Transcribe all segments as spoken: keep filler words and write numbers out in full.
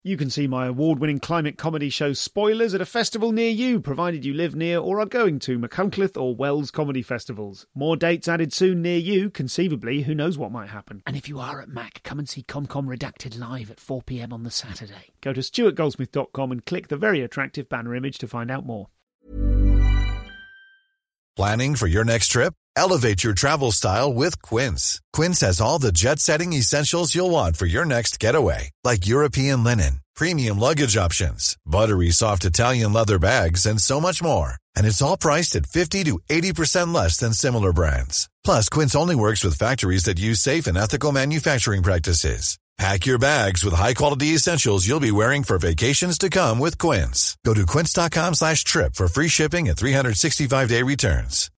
You can see my award-winning climate comedy show Spoilers at a festival near you, provided you live near or are going to Machynlleth or Wells comedy festivals. More dates added soon near you, conceivably, who knows what might happen. And if you are at Mac, come and see ComCom Redacted live at four p m on the Saturday. Go to stuart goldsmith dot com and click the very attractive banner image to find out more. Planning for your next trip? Elevate your travel style with Quince. Quince has all the jet-setting essentials you'll want for your next getaway, like European linen, premium luggage options, buttery soft Italian leather bags, and so much more. And it's all priced at fifty to eighty percent less than similar brands. Plus, Quince only works with factories that use safe and ethical manufacturing practices. Pack your bags with high-quality essentials you'll be wearing for vacations to come with Quince. Go to quince.com slash trip for free shipping and three sixty-five day returns.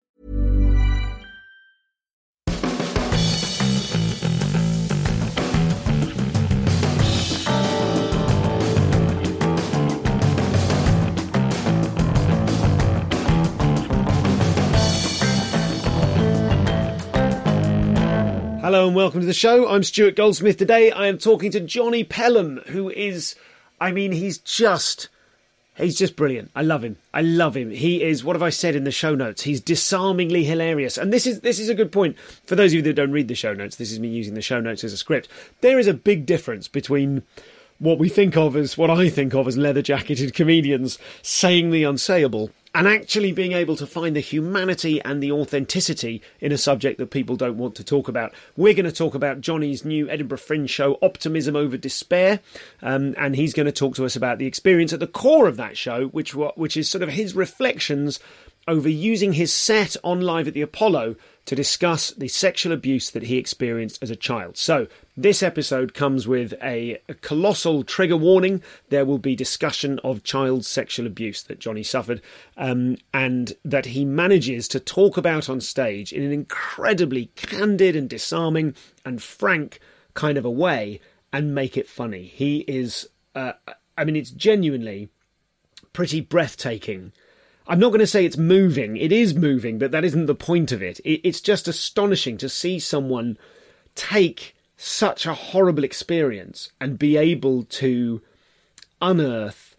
Hello and welcome to the show. I'm Stuart Goldsmith. Today I am talking to Johnny Pelham, who is, I mean, he's just, he's just brilliant. I love him. I love him. He is, what have I said in the show notes? He's disarmingly hilarious. And this is this is a good point. For those of you that don't read the show notes, this is me using the show notes as a script. There is a big difference between what we think of as, what I think of as leather-jacketed comedians saying the unsayable, and actually being able to find the humanity and the authenticity in a subject that people don't want to talk about. We're going to talk about Johnny's new Edinburgh Fringe show, Optimism Over Despair, um, and he's going to talk to us about the experience at the core of that show, which which is sort of his reflections over using his set on Live at the Apollo to discuss the sexual abuse that he experienced as a child. So, this episode comes with a, a colossal trigger warning. There will be discussion of child sexual abuse that Johnny suffered, um, and that he manages to talk about on stage in an incredibly candid and disarming and frank kind of a way, and make it funny. He is, uh, I mean, it's genuinely pretty breathtaking. I'm not going to say it's moving. It is moving, but that isn't the point of it. It's just astonishing to see someone take such a horrible experience and be able to unearth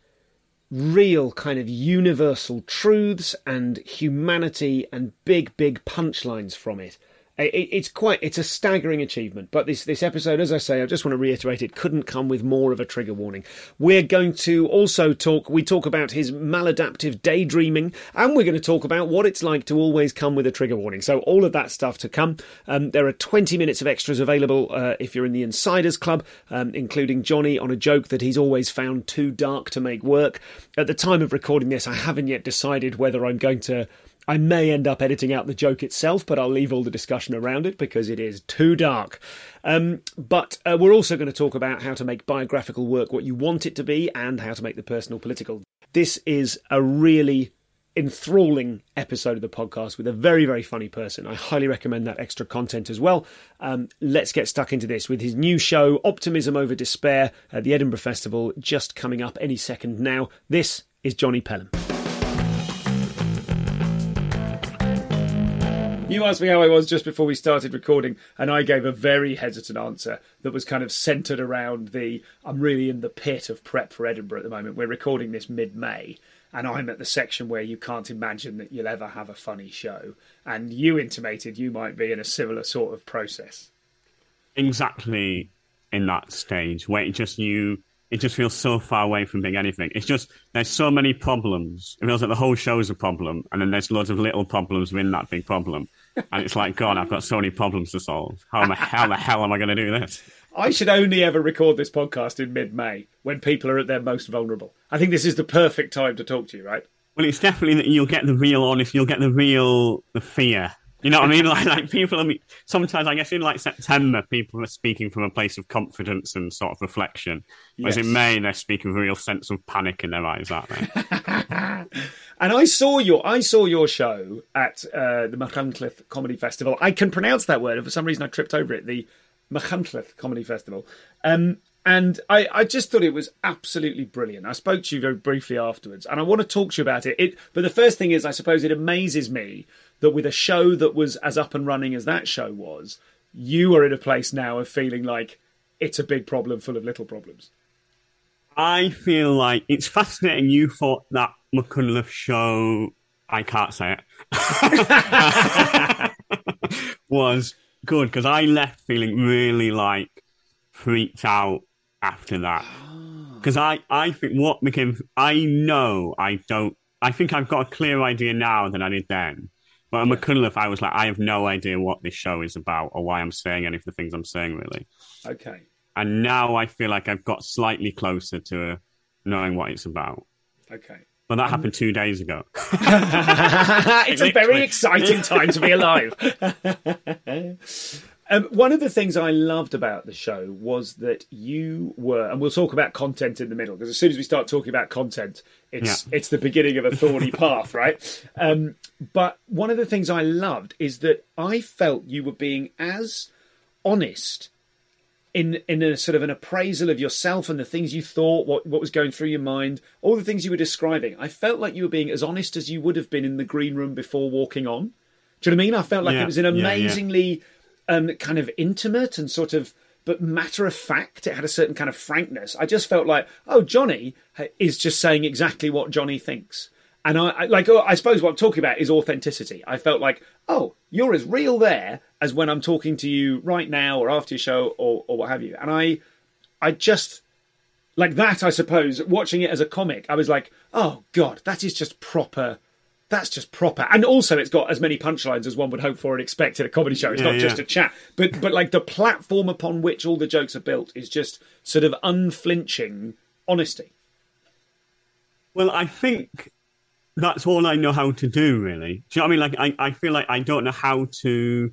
real kind of universal truths and humanity and big, big punchlines from it. It's quite, it's a staggering achievement. But this, this episode, as I say, I just want to reiterate, it couldn't come with more of a trigger warning. We're going to also talk, we talk about his maladaptive daydreaming, and we're going to talk about what it's like to always come with a trigger warning. So all of that stuff to come. Um, there are twenty minutes of extras available uh, if you're in the Insiders Club, um, including Johnny on a joke that he's always found too dark to make work. At the time of recording this, I haven't yet decided whether I'm going to I may end up editing out the joke itself, but I'll leave all the discussion around it because it is too dark. Um, but uh, we're also going to talk about how to make biographical work what you want it to be and how to make the personal political. This is a really enthralling episode of the podcast with a very, very funny person. I highly recommend that extra content as well. Um, let's get stuck into this with his new show, Optimism Over Despair, at the Edinburgh Festival, just coming up any second now. This is Johnny Pelham. You asked me how I was just before we started recording, and I gave a very hesitant answer that was kind of centred around the, I'm really in the pit of prep for Edinburgh at the moment. We're recording this mid-May, and I'm at the section where you can't imagine that you'll ever have a funny show. And you intimated you might be in a similar sort of process. Exactly in that stage where it just you... It just feels so far away from being anything. It's just, there's so many problems. It feels like the whole show is a problem, and then there's loads of little problems within that big problem. And it's like, God, I've got so many problems to solve. How, am I, how the hell am I going to do this? I should only ever record this podcast in mid-May, when people are at their most vulnerable. I think this is the perfect time to talk to you, right? Well, it's definitely that you'll get the real honest, you'll get the real, the fear. You know what I mean? Like, like people, I mean, sometimes I guess in like September, people are speaking from a place of confidence and sort of reflection. Whereas yes. in May, they're speaking with a real sense of panic in their eyes, aren't they? And I saw your, I saw your show at uh, the Machynlleth Comedy Festival. I can pronounce that word, and for some reason I tripped over it. The Machynlleth Comedy Festival. Um, and I, I just thought it was absolutely brilliant. I spoke to you very briefly afterwards, and I want to talk to you about it. it. But the first thing is, I suppose it amazes me that with a show that was as up and running as that show was, you are in a place now of feeling like it's a big problem full of little problems. I feel like it's fascinating. You thought that McCunliffe show, I can't say it, was good because I left feeling really like freaked out after that. Because I, I think what became, I know I don't, I think I've got a clearer idea now than I did then. But at yeah. McCunliffe, I was like, I have no idea what this show is about or why I'm saying any of the things I'm saying, really. Okay. And now I feel like I've got slightly closer to knowing what it's about. Okay. But that um, happened two days ago. It's a very exciting time to be alive. um, one of the things I loved about the show was that you were, and we'll talk about content in the middle, because as soon as we start talking about content, it's yeah. it's the beginning of a thorny path, right? Um, but one of the things I loved is that I felt you were being as honest in in a sort of an appraisal of yourself and the things you thought, what what was going through your mind, all the things you were describing. I felt like you were being as honest as you would have been in the green room before walking on. Do you know what I mean? I felt like yeah, it was an amazingly yeah, yeah. Um, kind of intimate and sort of, but matter of fact. It had a certain kind of frankness. I just felt like, oh, Johnny is just saying exactly what Johnny thinks. And I, I like, I suppose what I'm talking about is authenticity. I felt like, oh, you're as real there as when I'm talking to you right now or after your show or, or what have you. And I, I just, like that, I suppose, watching it as a comic, I was like, oh, God, that is just proper. That's just proper. And also it's got as many punchlines as one would hope for and expect in a comedy show. It's yeah, not yeah. just a chat. But, but like the platform upon which all the jokes are built is just sort of unflinching honesty. Well, I think that's all I know how to do, really. Do you know what I mean? Like, I, I feel like I don't know how to...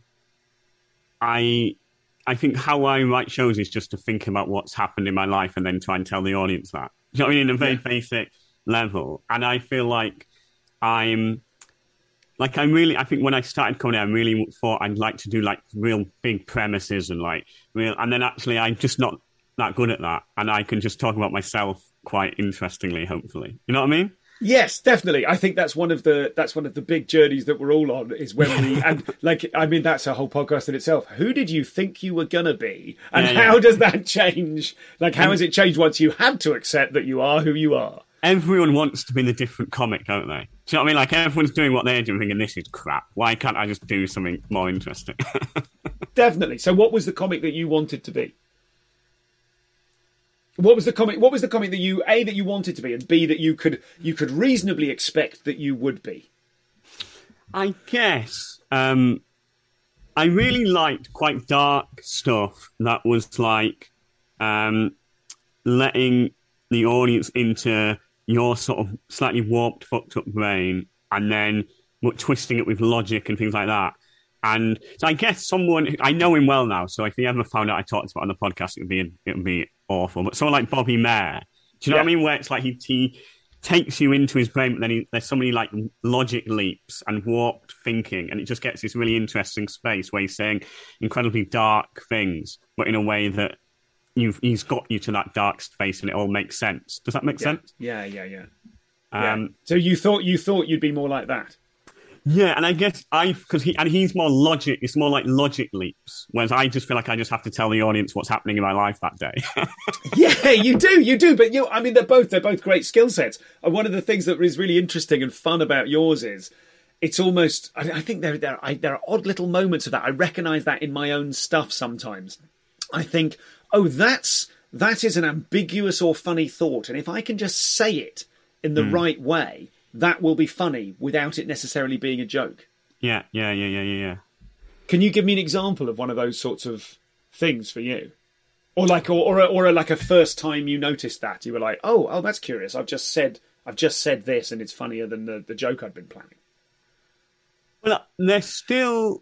I I think how I write shows is just to think about what's happened in my life and then try and tell the audience that. Do you know what I mean? In a very yeah. basic level. And I feel like I'm... Like, I really... I think when I started comedy, I really thought I'd like to do, like, real big premises and, like, real... And then actually, I'm just not that good at that. And I can just talk about myself quite interestingly, hopefully. You know what I mean? Yes, definitely. I think that's one of the that's one of the big journeys that we're all on is when we and like I mean that's a whole podcast in itself. Who did you think you were gonna be, and yeah, how yeah. does that change? Like how has it changed once you had to accept that you are who you are? Everyone wants to be the different comic, don't they? Do you know what I mean? Like everyone's doing what they're doing, thinking this is crap. Why can't I just do something more interesting? Definitely. So, what was the comic that you wanted to be? What was the comic? What was the comic that you A that you wanted to be, and B that you could you could reasonably expect that you would be? I guess um, I really liked quite dark stuff that was like um, letting the audience into your sort of slightly warped, fucked up brain, and then twisting it with logic and things like that. And so I guess someone I know him well now. So if he ever found out I talked about it on the podcast, it would be it would be awful. But someone like Bobby Mayer, do you know yeah. what I mean? Where it's like he, he takes you into his brain, but then he, there's so many like logic leaps and warped thinking, and it just gets this really interesting space where he's saying incredibly dark things, but in a way that you've he's got you to that dark space, and it all makes sense. Does that make yeah. sense? Yeah, yeah, yeah. Um, yeah. So you thought you thought you'd be more like that. Yeah, and I guess I because he and he's more logic. It's more like logic leaps, whereas I just feel like I just have to tell the audience what's happening in my life that day. Yeah, you do, you do. But you, I mean, they're both they're both great skill sets. And one of the things that is really interesting and fun about yours is it's almost. I, I think there there I, there are odd little moments of that. I recognise that in my own stuff sometimes. I think, oh, that's that is an ambiguous or funny thought, and if I can just say it in the mm. right way, that will be funny without it necessarily being a joke. Yeah, yeah, yeah, yeah, yeah, yeah. Can you give me an example of one of those sorts of things for you? Or like, or or, a, or a, like a first time you noticed that you were like, oh, oh, that's curious. I've just said, I've just said this, and it's funnier than the, the joke I'd been planning. Well, there's still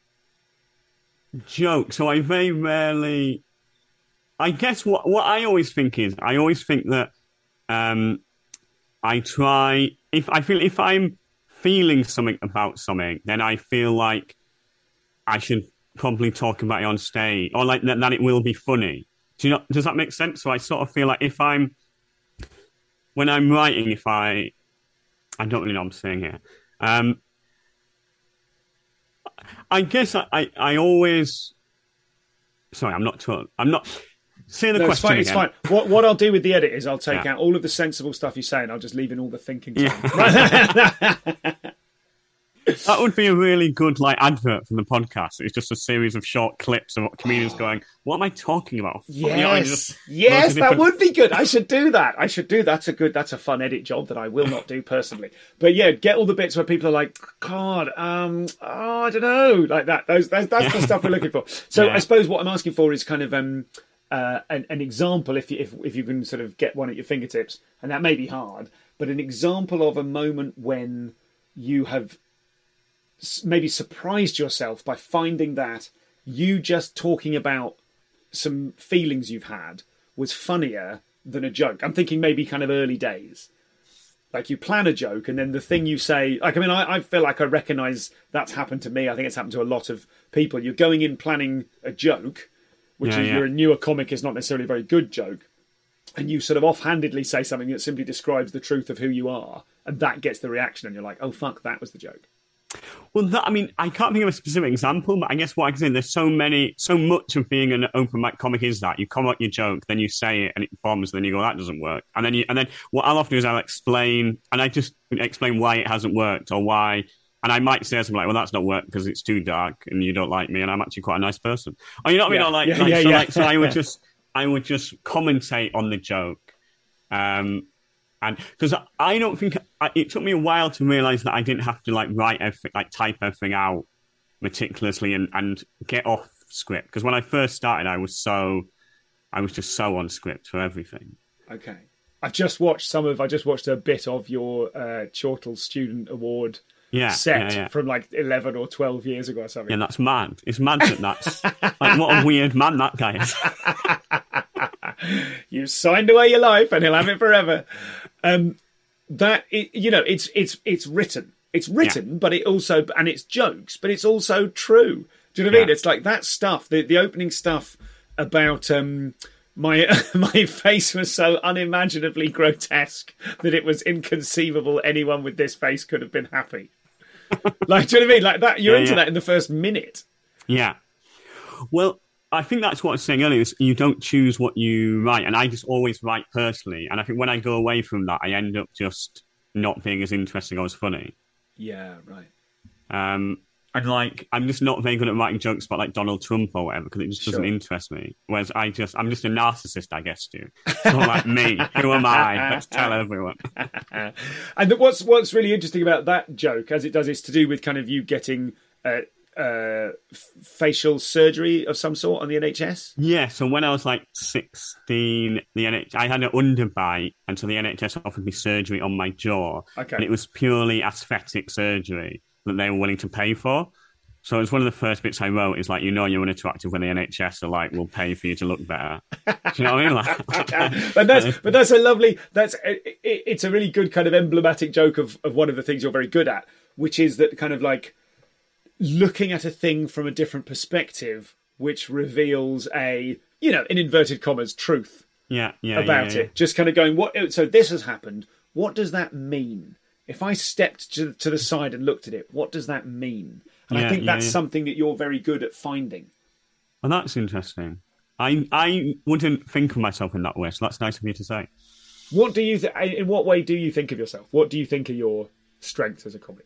jokes, so I very rarely. I guess what what I always think is, I always think that. Um, I try, if I feel, if I'm feeling something about something, then I feel like I should probably talk about it on stage, or like that, that it will be funny. Do you know, does that make sense? So I sort of feel like if I'm, when I'm writing, if I, I don't really know what I'm saying here. Um, I guess I, I, I always, sorry, I'm not, I'm not, say the no, it's question fine. It's again. fine. What what I'll do with the edit is I'll take Yeah. out all of the sensible stuff you say, and I'll just leave in all the thinking. Yeah. That would be a really good like advert for the podcast. It's just a series of short clips of comedians going, "What am I talking about?" You know, and Yes, just yes, loads of that different- would be good. I should do that. I should do that's a good. That's a fun edit job that I will not do personally. But yeah, get all the bits where people are like, "God, um, oh, I don't know," like that. Those, those that's the stuff we're looking for. So Yeah. I suppose what I'm asking for is kind of um, uh, an, an example, if you if if you can sort of get one at your fingertips, and that may be hard, but an example of a moment when you have maybe surprised yourself by finding that you just talking about some feelings you've had was funnier than a joke. I'm thinking maybe kind of early days. Like you plan a joke and then the thing you say, like, I mean, I, I feel like I recognise that's happened to me. I think it's happened to a lot of people. You're going in planning a joke, which Yeah, is yeah. you're a newer comic is not necessarily a very good joke. And you sort of offhandedly say something that simply describes the truth of who you are. And that gets the reaction and you're like, oh, fuck, that was the joke. Well, that, I mean, I can't think of a specific example, but I guess what I can say, there's so many, so much of being an open mic comic is that you come up your joke, then you say it, and it bombs, then you go, that doesn't work, and then you, and then what I'll often do is I'll explain, and I just explain why it hasn't worked or why, and I might say something like, well, that's not worked because it's too dark and you don't like me, and I'm actually quite a nice person. Oh, you know what I mean? Yeah. Or like, Yeah, like, yeah, so, yeah. like, so I would just, I would just commentate on the joke. Um, And because I don't think I, it took me a while to realize that I didn't have to like write everything, like type everything out meticulously and, and get off script. Because when I first started, I was so, I was just so on script for everything. Okay. I've just watched some of, I just watched a bit of your uh, Chortle Student Award Yeah, set yeah, yeah. from like eleven or twelve years ago or something. Yeah, that's mad. It's mad that that's like what a weird man that guy is. You signed away your life and he'll have it forever. Um, that, it, you know, it's it's it's written. It's written, Yeah. but it also, and it's jokes, but it's also true. Do you know what I mean? Yeah. It's like that stuff, the, the opening stuff about um, my my face was so unimaginably grotesque that it was inconceivable anyone with this face could have been happy. Like, do you know what I mean? Like that, you're Yeah, into yeah. that in the first minute. Yeah. Well, I think that's what I was saying earlier. Is you don't choose what you write, and I just always write personally. And I think when I go away from that, I end up just not being as interesting or as funny. Yeah, right. Um, and like, I'm just not very good at writing jokes about like Donald Trump or whatever because it just doesn't Sure. interest me. Whereas I just, I'm just a narcissist, I guess, too. So like me, who am I? Let's tell everyone. And what's what's really interesting about that joke, as it does, is to do with kind of you getting uh, uh, f- facial surgery of some sort on the N H S. Yeah, so when I was like sixteen, the N H I had an underbite, and so the N H S offered me surgery on my jaw. Okay. And it was purely aesthetic surgery that they were willing to pay for. So it was one of the first bits I wrote is like, you know, you're unattractive when the N H S are like, we'll pay for you to look better. Do you know what I mean? Like, but that's but that's a lovely. That's it, it, it's a really good kind of emblematic joke of of one of the things you're very good at, which is that kind of like looking at a thing from a different perspective, which reveals a, you know, in inverted commas, truth yeah, yeah, about yeah, yeah. it. Just kind of going, what? So this has happened. What does that mean? If I stepped to, to the side and looked at it, what does that mean? And I Yeah, think yeah, that's yeah. something that you're very good at finding. Well, that's interesting. I I wouldn't think of myself in that way, so that's nice of you to say. What do you? Th- in what way do you think of yourself? What do you think are your strengths as a comic?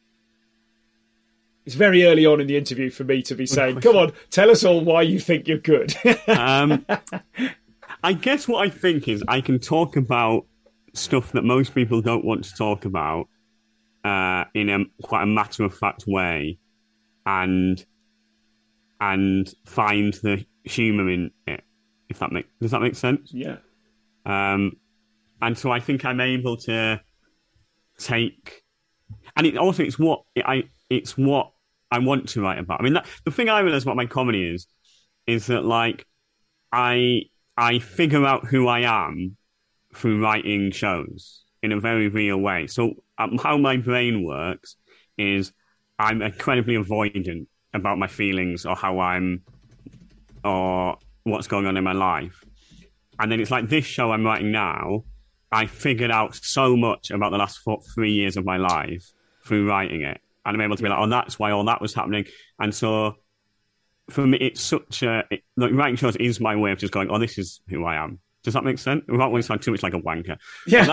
It's very early on in the interview for me to be saying, "Come on, tell us all why you think you're good." Um, I guess what I think is I can talk about stuff that most people don't want to talk about uh, in a quite a matter of fact way, and and find the humour in it. If that make does that make sense? Yeah. Um, and so I think I'm able to take, and it also it's what I it's what I want to write about. I mean, that, the thing I realize about my comedy is is that like I I figure out who I am through writing shows in a very real way. So um, how my brain works is I'm incredibly avoidant about my feelings or how I'm or what's going on in my life. And then it's like this show I'm writing now, I figured out so much about the last four, three years of my life through writing it. And I'm able to be like, oh, that's why all that was happening. And so for me, it's such a it, like writing shows is my way of just going, oh, this is who I am. Does that make sense? Without wanting to sound too much like a wanker. Yeah.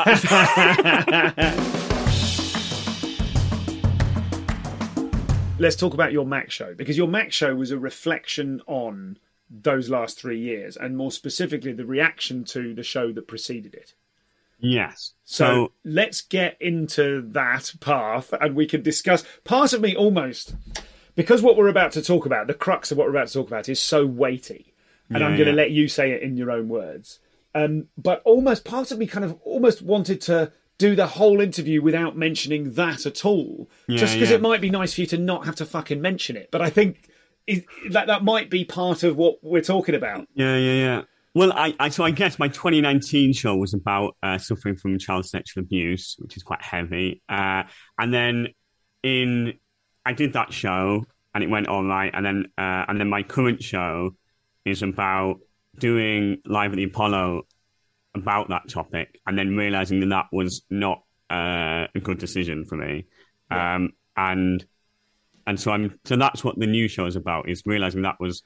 Let's talk about your Mac show, because your Mac show was a reflection on those last three years, and more specifically, the reaction to the show that preceded it. Yes. So, So let's get into that path, and we can discuss. Part of me almost, because what we're about to talk about, the crux of what we're about to talk about, is so weighty, and Yeah, I'm going to yeah. let you say it in your own words. Um, but almost part of me kind of almost wanted to do the whole interview without mentioning that at all, Yeah, just because yeah. it might be nice for you to not have to fucking mention it. But I think it, that that might be part of what we're talking about. Yeah, yeah, yeah. Well, I, I so I guess my twenty nineteen show was about uh, suffering from child sexual abuse, which is quite heavy. Uh, and then in I did that show, and it went all right. And then uh, and then my current show is about doing Live at the Apollo about that topic, and then realizing that that was not uh, a good decision for me. Yeah. Um, and and so I'm so that's what the new show is about: is realizing that was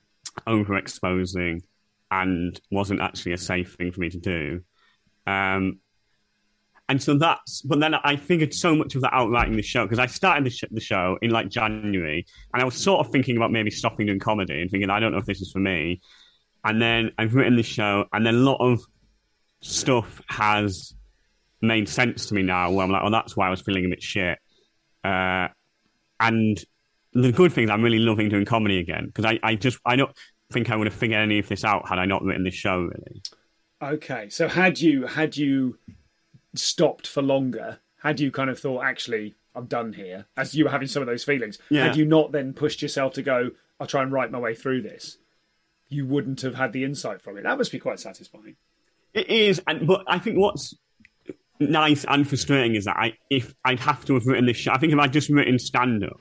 overexposing and wasn't actually a safe thing for me to do. Um, and so that's, but then I figured so much of that out writing the show, because I started the, sh- the show in like January, and I was sort of thinking about maybe stopping doing comedy and thinking, I don't know if this is for me. And then I've written the show, and then a lot of stuff has made sense to me now, where I'm like, oh, that's why I was feeling a bit shit. Uh, and the good thing is I'm really loving doing comedy again, because I, I just, I don't think I would have figured any of this out had I not written this show, really. Okay, so had you had you stopped for longer, had you kind of thought, actually, I'm done here, as you were having some of those feelings, Yeah. had you not then pushed yourself to go, I'll try and write my way through this, you wouldn't have had the insight from it. That must be quite satisfying. It is, and but I think what's nice and frustrating is that I, if I'd have to have written this show, I think if I'd just written stand-up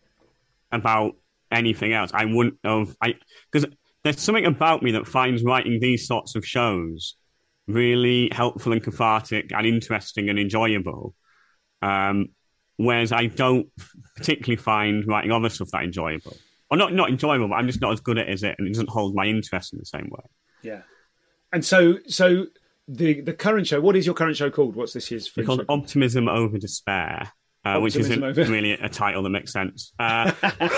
about anything else, I wouldn't have. I because there's something about me that finds writing these sorts of shows really helpful and cathartic and interesting and enjoyable. Um, whereas I don't particularly find writing other stuff that enjoyable, or not not enjoyable, but I'm just not as good at it as it, and it doesn't hold my interest in the same way. Yeah. And so, so the the current show, what is your current show called? What's this year's It's free called show? Optimism Over Despair, uh, which isn't Optimism Over- really a title that makes sense. Uh,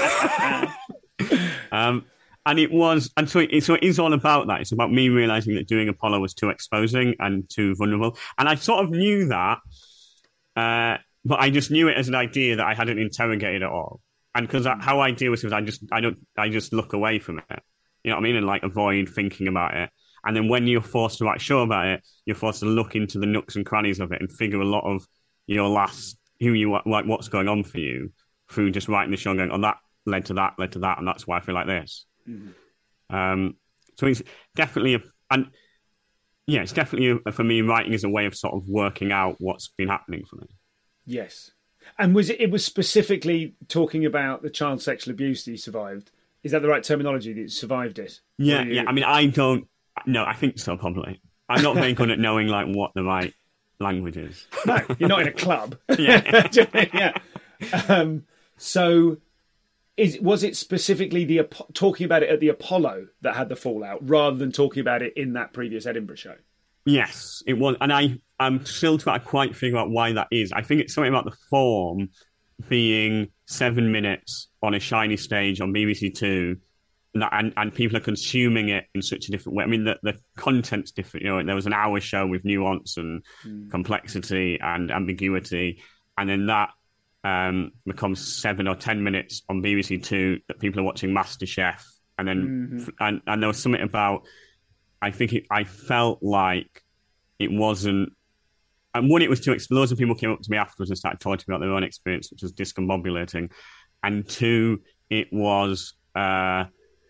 um, and it was, and so it, so it is all about that. It's about me realizing that doing Apollo was too exposing and too vulnerable, and I sort of knew that, uh, but I just knew it as an idea that I hadn't interrogated at all. And because how I deal with it, I just I don't I just look away from it. You know what I mean, and like avoid thinking about it. And then when you're forced to write a show about it, you're forced to look into the nooks and crannies of it and figure a lot of your last, who you like, what's going on for you through just writing the show and going, oh, that led to that, led to that, and that's why I feel like this. Mm-hmm. Um, so it's definitely, a, and yeah, it's definitely, a, for me, writing is a way of sort of working out what's been happening for me. Yes. And was it, it was specifically talking about the child sexual abuse that you survived? Is that the right terminology, that you survived it? Yeah, you... yeah. I mean, I don't, no, I think so, probably. I'm not very good at knowing, like, what the right language is. No, you're not in a club. Yeah. yeah. Um, so, is was it specifically the talking about it at the Apollo that had the fallout, rather than talking about it in that previous Edinburgh show? Yes, it was. And I, I'm still trying to quite figure out why that is. I think it's something about the form being seven minutes on a shiny stage on B B C Two, and, and, and people are consuming it in such a different way. I mean, the, the content's different. You know, there was an hour show with nuance and mm. complexity and ambiguity, and then that um, becomes seven or ten minutes on B B C Two that people are watching MasterChef, and then mm-hmm. and, and there was something about. I think it, I felt like it wasn't. And one, it was too. Loads of people came up to me afterwards and started talking about their own experience, which was discombobulating. And two, it was. Uh,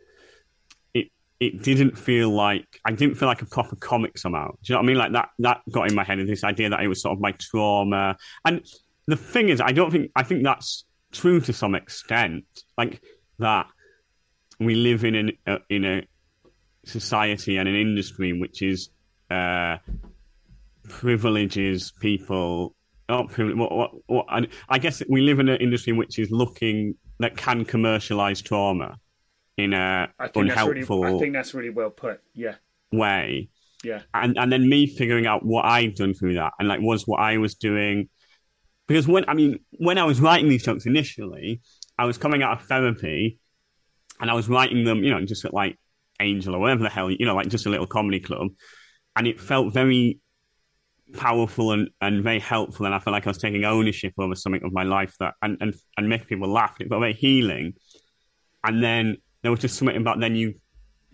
it it didn't feel like I didn't feel like a proper comic somehow. Do you know what I mean? Like that that got in my head, this idea that it was sort of my trauma. And the thing is, I don't think I think that's true to some extent. Like that, we live in an uh, in a society and an industry which is uh, privileges people. Not privilege, what, what, what, and I guess we live in an industry which is looking that can commercialize trauma, in a I think unhelpful that's really, I think that's really well put. Yeah. way. Yeah. And and then me figuring out what I'd done through that and like was what I was doing. Because when I mean, when I was writing these jokes initially, I was coming out of therapy and I was writing them, you know, just at like Angel or whatever the hell, you know, like just a little comedy club. And it felt very powerful and, and very helpful. And I felt like I was taking ownership over something of my life that and, and, and making people laugh. It felt very healing. And then there was just something about then you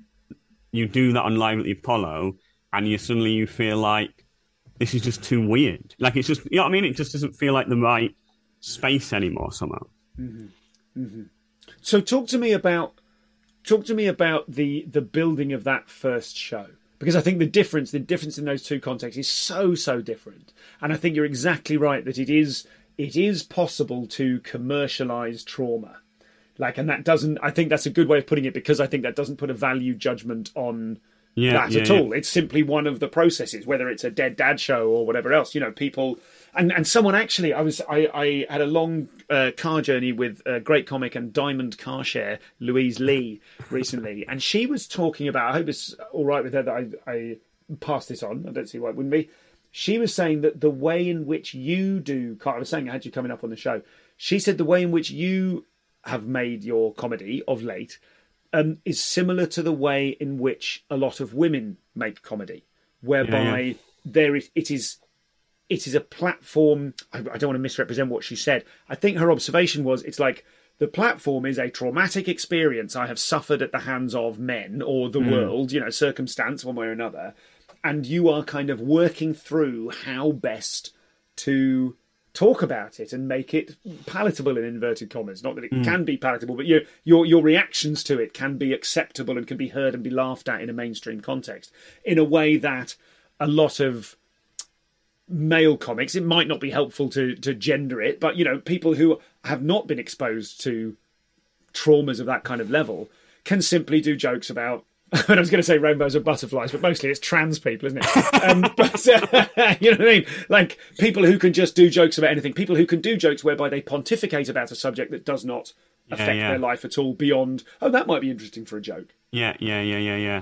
you do that on Live at the Apollo and you suddenly you feel like this is just too weird. Like it's just, you know what I mean? It just doesn't feel like the right space anymore somehow. Mm-hmm. Mm-hmm. So talk to me about talk to me about the the building of that first show, because I think the difference the difference in those two contexts is so so different, and I think you're exactly right that it is it is possible to commercialize trauma, like, and that doesn't. I think that's a good way of putting it, because I think that doesn't put a value judgment on yeah, that yeah, at yeah. all. It's simply one of the processes, whether it's a Dead Dad show or whatever else. You know, people. And and someone actually, I was I, I had a long uh, car journey with a great comic and Diamond Car Share, Louise Lee, recently, and she was talking about. I hope it's all right with her that I, I pass this on. I don't see why it wouldn't be. She was saying that the way in which you do, I was saying I had you coming up on the show. She said the way in which you have made your comedy of late um, is similar to the way in which a lot of women make comedy, whereby Yeah, yeah. there is it is. It is a platform. I, I don't want to misrepresent what she said. I think her observation was it's like the platform is a traumatic experience I have suffered at the hands of men or the Mm. world, you know, circumstance one way or another. And you are kind of working through how best to talk about it and make it palatable in inverted commas. Not that it Mm. can be palatable, but your, your, your reactions to it can be acceptable and can be heard and be laughed at in a mainstream context in a way that a lot of male comics, it might not be helpful to to gender it, but you know, people who have not been exposed to traumas of that kind of level can simply do jokes about I was going to say rainbows and butterflies, but mostly it's trans people, isn't it? um, but uh, you know what I mean? Like people who can just do jokes about anything, people who can do jokes whereby they pontificate about a subject that does not Yeah, affect yeah. their life at all beyond, oh, that might be interesting for a joke. Yeah, yeah, yeah, yeah, yeah.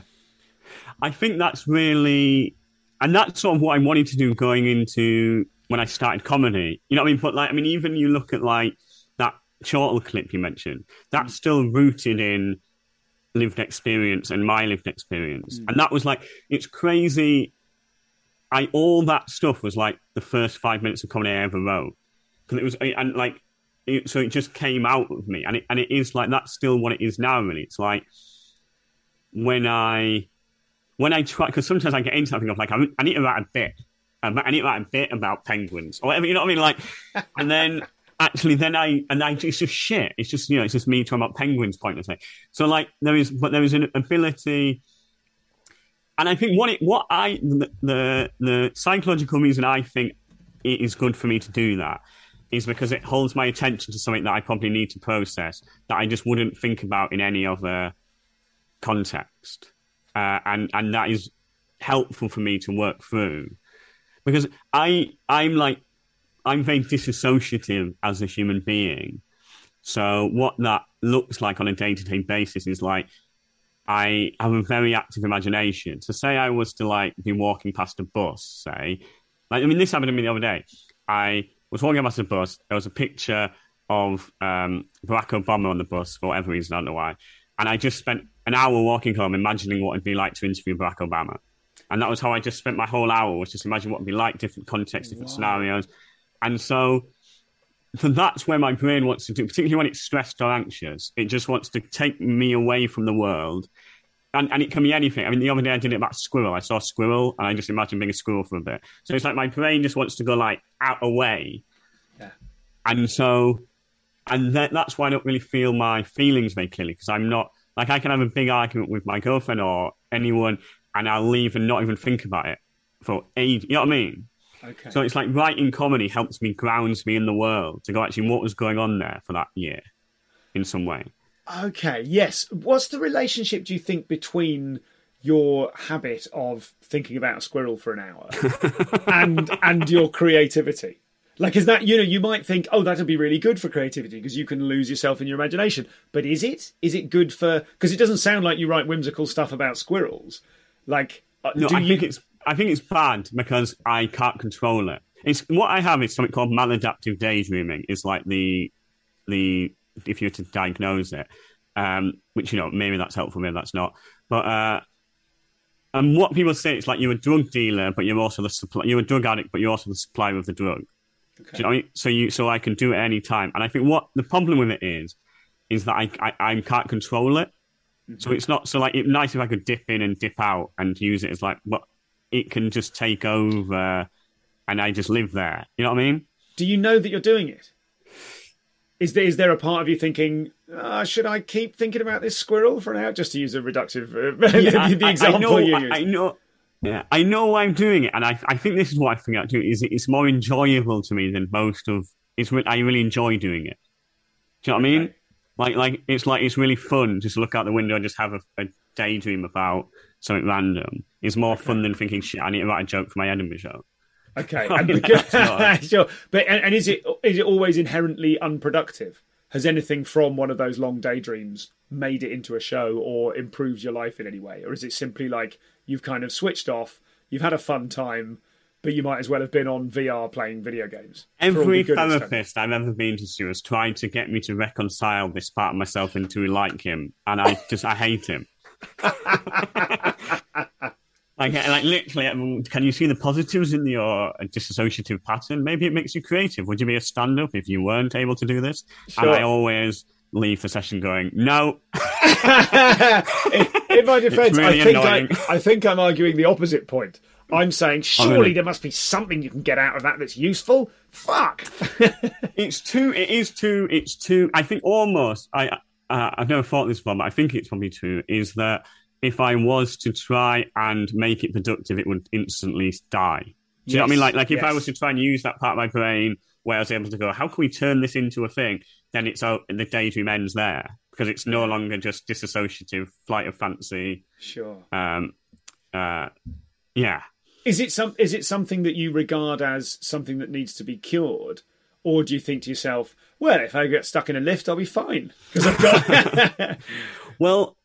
I think that's really, and that's sort of what I wanted to do going into when I started comedy. You know what I mean? But like, I mean, even you look at like that Chortle clip you mentioned, that's still rooted in lived experience and my lived experience. Mm. And that was like, it's crazy. I, all that stuff was like the first five minutes of comedy I ever wrote. Because it was, and like, it, so it just came out of me. And it, and it is like, that's still what it is now, really. It's like, when I, when I try, because sometimes I get into something of like, I, I need to write a bit. Um, I need to write a bit about penguins or whatever, you know what I mean? Like, and then actually, then I, and I, it's just shit. It's just, you know, it's just me talking about penguins pointlessly. So like, there is, but there is an ability. And I think what it, what I, the, the, the psychological reason I think it is good for me to do that is because it holds my attention to something that I probably need to process that I just wouldn't think about in any other context. Uh, and, and that is helpful for me to work through. Because I, I'm like, I'm very disassociative as a human being. So what that looks like on a day-to-day basis is like, I have a very active imagination. So say I was to like be walking past a bus, say, like, I mean, this happened to me the other day. I was walking past a bus. There was a picture of um, Barack Obama on the bus for whatever reason, I don't know why. And I just spent an hour walking home imagining what it'd be like to interview Barack Obama. And that was how I just spent my whole hour, was just imagining what it'd be like, different contexts, different wow. scenarios. And so, so that's where my brain wants to do, particularly when it's stressed or anxious. It just wants to take me away from the world. And, and it can be anything. I mean, the other day I did it about squirrel. I saw a squirrel and I just imagined being a squirrel for a bit. So it's like my brain just wants to go like out away. Yeah. And so, and that, that's why I don't really feel my feelings very clearly, because I'm not, like I can have a big argument with my girlfriend or anyone and I'll leave and not even think about it for ages. You know what I mean? Okay. So it's like writing comedy helps me, grounds me in the world to go actually what was going on there for that year in some way. Okay, yes. What's the relationship, do you think, between your habit of thinking about a squirrel for an hour and and your creativity? Like, is that, you know, you might think, oh, that'll be really good for creativity because you can lose yourself in your imagination. But is it? Is it good for... Because it doesn't sound like you write whimsical stuff about squirrels. Like, no, do I you... think it's I think it's bad because I can't control it. It's what I have is something called maladaptive daydreaming. It's like the the if you were to diagnose it, um, which, you know, maybe that's helpful, maybe that's not. But uh, and what people say, it's like you're a drug dealer, but you're also the supply. You're a drug addict, but you're also the supplier of the drug. Okay. Do you know what I mean? So you so I can do it any time. And I think what the problem with it is, is that I I, I can't control it. Mm-hmm. So it's not so like it's nice if I could dip in and dip out and use it as like, but it can just take over, and I just live there. You know what I mean? Do you know that you're doing it? Is there is there a part of you thinking, oh, should I keep thinking about this squirrel for now? Just to use a reductive uh, yeah, the I, example I know, you I, use. I know. Yeah, I know why I'm doing it, and I I think this is what I figured out too. Is it's more enjoyable to me than most of. It's re- I really enjoy doing it. Do you know what okay. I mean? Like like it's like it's really fun just to look out the window and just have a, a daydream about something random. It's more okay. fun than thinking, shit, I need to write a joke for my Edinburgh show. Okay, and because, sure. But and, and is it is it always inherently unproductive? Has anything from one of those long daydreams made it into a show or improved your life in any way, or is it simply like you've kind of switched off, you've had a fun time, but you might as well have been on V R playing video games? Every therapist I've ever been to has tried to get me to reconcile this part of myself into like him, and I just I hate him. Like, like literally, can you see the positives in your dissociative pattern? Maybe it makes you creative. Would you be a stand-up if you weren't able to do this? Sure. And I always leave the session going, no. in, in my defence, really I think I, I think I'm arguing the opposite point. I'm saying, surely oh, really? there must be something you can get out of that that's useful. Fuck. It's too. It is too. It's too. I think almost. I. Uh, I've never thought this one, but I think it's probably true. Is that if I was to try and make it productive, it would instantly die. Do you yes. know what I mean? Like, like if yes. I was to try and use that part of my brain where I was able to go, how can we turn this into a thing? Then it's oh, the daydream ends there because it's no longer just disassociative flight of fancy. Sure. Um. Uh. Yeah. Is it some? Is it something that you regard as something that needs to be cured, or do you think to yourself, well, if I get stuck in a lift, I'll be fine because I've got. Well.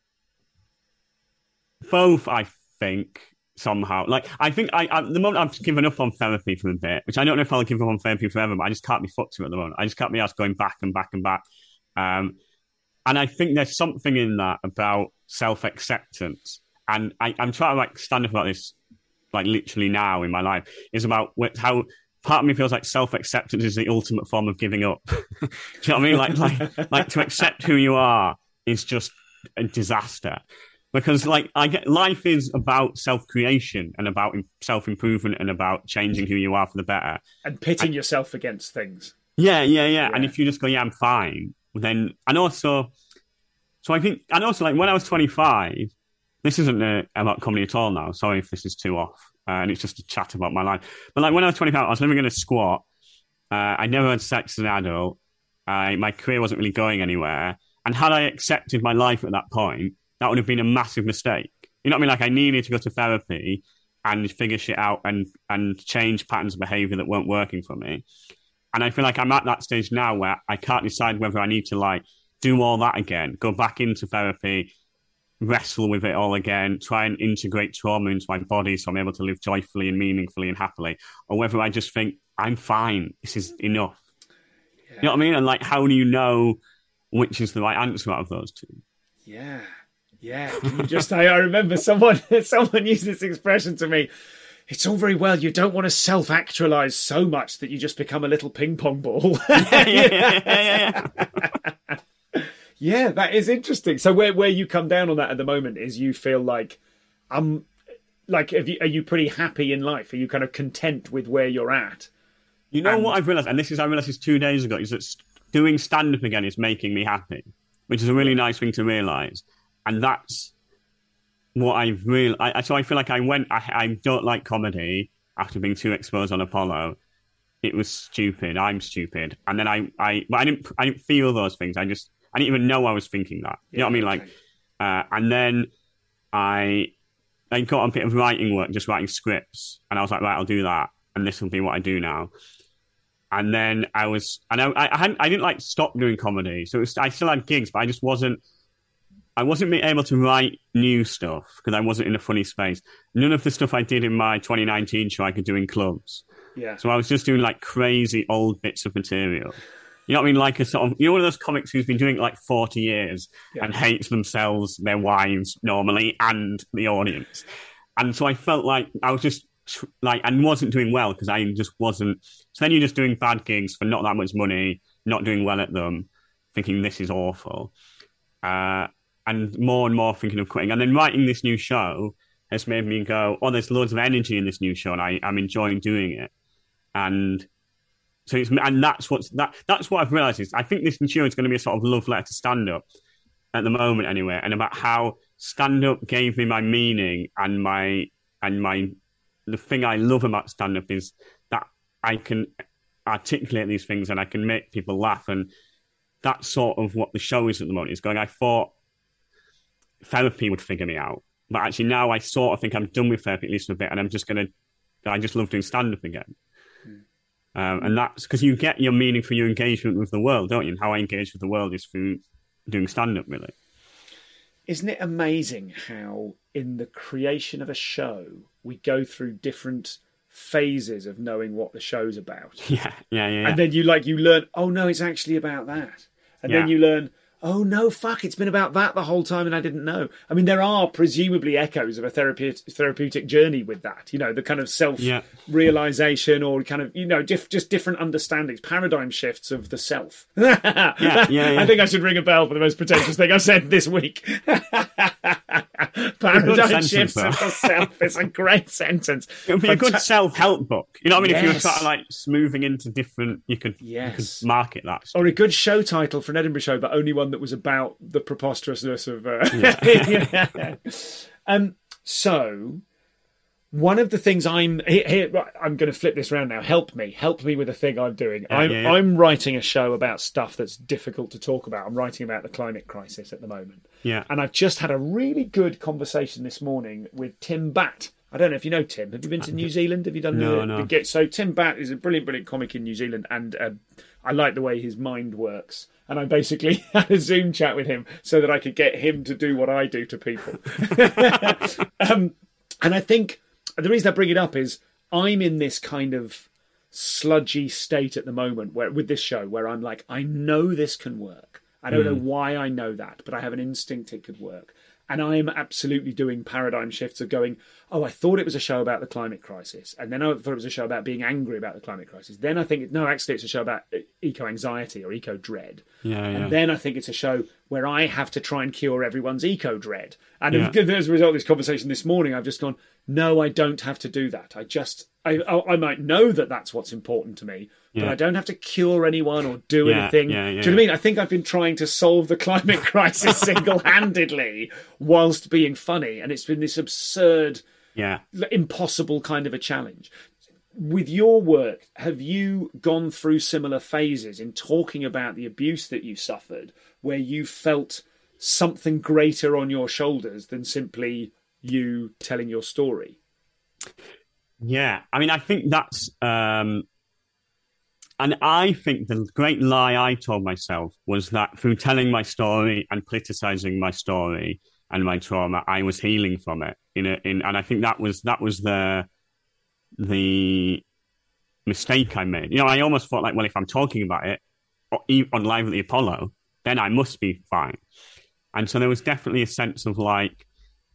Both, I think, somehow. Like, I think I, at the moment I've given up on therapy for a bit, which I don't know if I'll give up on therapy forever, but I just can't be fucked to at the moment. I just can't be asked going back and back and back. Um, and I think there's something in that about self-acceptance. And I, I'm trying to, like, stand up about this, like, literally now in my life, is about how part of me feels like self-acceptance is the ultimate form of giving up. Do you know what I mean? Like, like, like to accept who you are is just a disaster. Because, like, I get life is about self-creation and about self-improvement and about changing who you are for the better. And pitting and, yourself against things. Yeah, yeah, yeah, yeah. And if you just go, yeah, I'm fine, then... And also... So I think... And also, like, when I was twenty-five... This isn't uh, about comedy at all now. Sorry if this is too off. Uh, and it's just a chat about my life. But, like, when I was twenty-five, I was living in a squat. Uh, I never had sex as an adult. Uh, my career wasn't really going anywhere. And had I accepted my life at that point... that would have been a massive mistake. You know what I mean? Like, I needed to go to therapy and figure shit out and, and change patterns of behaviour that weren't working for me. And I feel like I'm at that stage now where I can't decide whether I need to, like, do all that again, go back into therapy, wrestle with it all again, try and integrate trauma into my body so I'm able to live joyfully and meaningfully and happily, or whether I just think, I'm fine, this is enough. Yeah. You know what I mean? And, like, how do you know which is the right answer out of those two? Yeah. Yeah, can you just I, I remember someone someone used this expression to me. It's all very well, you don't want to self-actualize so much that you just become a little ping pong ball. yeah, yeah, yeah, yeah. Yeah, that is interesting. So where where you come down on that at the moment is you feel like um like have you, are you pretty happy in life? Are you kind of content with where you're at? You know and... what I've realised, and this is I realised this two days ago, is that doing stand-up again is making me happy, which is a really nice thing to realise. And that's what I've really... I, so I feel like I went... I, I don't like comedy after being too exposed on Apollo. It was stupid. I'm stupid. And then I... I but I didn't I didn't feel those things. I just... I didn't even know I was thinking that. You yeah, know what I mean? Like, uh, and then I... I got a bit of writing work, just writing scripts. And I was like, right, I'll do that. And this will be what I do now. and then I was, and I, I, hadn't, I didn't like stop doing comedy. So it was, I still had gigs, but I just wasn't, I wasn't able to write new stuff because I wasn't in a funny space. None of the stuff I did in my twenty nineteen show I could do in clubs. Yeah. So I was just doing like crazy old bits of material. You know what I mean? Like a sort of, you know, one of those comics who's been doing it like forty years yeah. and hates themselves, their wives normally, and the audience. And so I felt like I was just like, and wasn't doing well because I just wasn't. So then you're just doing bad gigs for not that much money, not doing well at them, thinking this is awful. Uh, and more and more thinking of quitting. And then writing this new show has made me go, oh, there's loads of energy in this new show and I, I'm enjoying doing it. And so it's, and that's what's that that's what I've realised is I think this show is going to be a sort of love letter to stand-up at the moment anyway, and about how stand-up gave me my meaning and my and my the thing I love about stand-up is that I can articulate these things and I can make people laugh, and that's sort of what the show is at the moment. It's going, I thought therapy would figure me out, but actually now I sort of think I'm done with therapy at least for a bit, and I'm just going to I just love doing stand-up again. Um, and that's because you get your meaning for your engagement with the world, don't you? And how I engage with the world is through doing stand-up, really. Isn't it amazing how in the creation of a show, we go through different phases of knowing what the show's about? Yeah, yeah, yeah. yeah. And then you like you learn, oh, no, it's actually about that. And yeah. then you learn, oh, no, fuck, it's been about that the whole time and I didn't know. I mean, there are presumably echoes of a therapeutic, therapeutic journey with that, you know, the kind of self-realization yeah. or kind of, you know, just, just different understandings, paradigm shifts of the self. yeah, yeah, yeah. I think I should ring a bell for the most pretentious thing I've said this week. Paradigm shifts of the self. It's a great sentence. It would be Fanta- a good self-help book. You know what I mean? Yes. If you were sort of like moving into different, you could, yes. you could market that stuff. Or a good show title for an Edinburgh show, but only one that was about the preposterousness of... Uh... Yeah. yeah. Um, so, one of the things I'm... Here, here, right, I'm going to flip this around now. Help me. Help me with the thing I'm doing. Yeah, I'm, yeah, yeah. I'm writing a show about stuff that's difficult to talk about. I'm writing about the climate crisis at the moment. Yeah. And I've just had a really good conversation this morning with Tim Batt. I don't know if you know Tim. Have you been to New Zealand? Have you done no, the, no. the So Tim Batt is a brilliant, brilliant comic in New Zealand, and uh, I like the way his mind works. And I basically had a Zoom chat with him so that I could get him to do what I do to people. um, and I think the reason I bring it up is I'm in this kind of sludgy state at the moment where with this show where I'm like, I know this can work. I don't mm. know why I know that, but I have an instinct it could work. And I'm absolutely doing paradigm shifts of going, oh, I thought it was a show about the climate crisis. And then I thought it was a show about being angry about the climate crisis. Then I think, no, actually it's a show about eco-anxiety or eco-dread. Yeah, yeah. And then I think it's a show where I have to try and cure everyone's eco-dread. And yeah. as a result of this conversation this morning, I've just gone, no, I don't have to do that. I just, I, I, I might know that that's what's important to me, but yeah. I don't have to cure anyone or do yeah, anything. Yeah, yeah, do you know what I mean? I think I've been trying to solve the climate crisis single-handedly whilst being funny, and it's been this absurd, yeah. impossible kind of a challenge. With your work, have you gone through similar phases in talking about the abuse that you suffered, where you felt something greater on your shoulders than simply you telling your story? Yeah, I mean, I think that's... Um... And I think the great lie I told myself was that through telling my story and politicizing my story and my trauma, I was healing from it. In a, in, and I think that was that was the the mistake I made. You know, I almost thought like, well, if I'm talking about it on Live at the Apollo, then I must be fine. And so there was definitely a sense of like,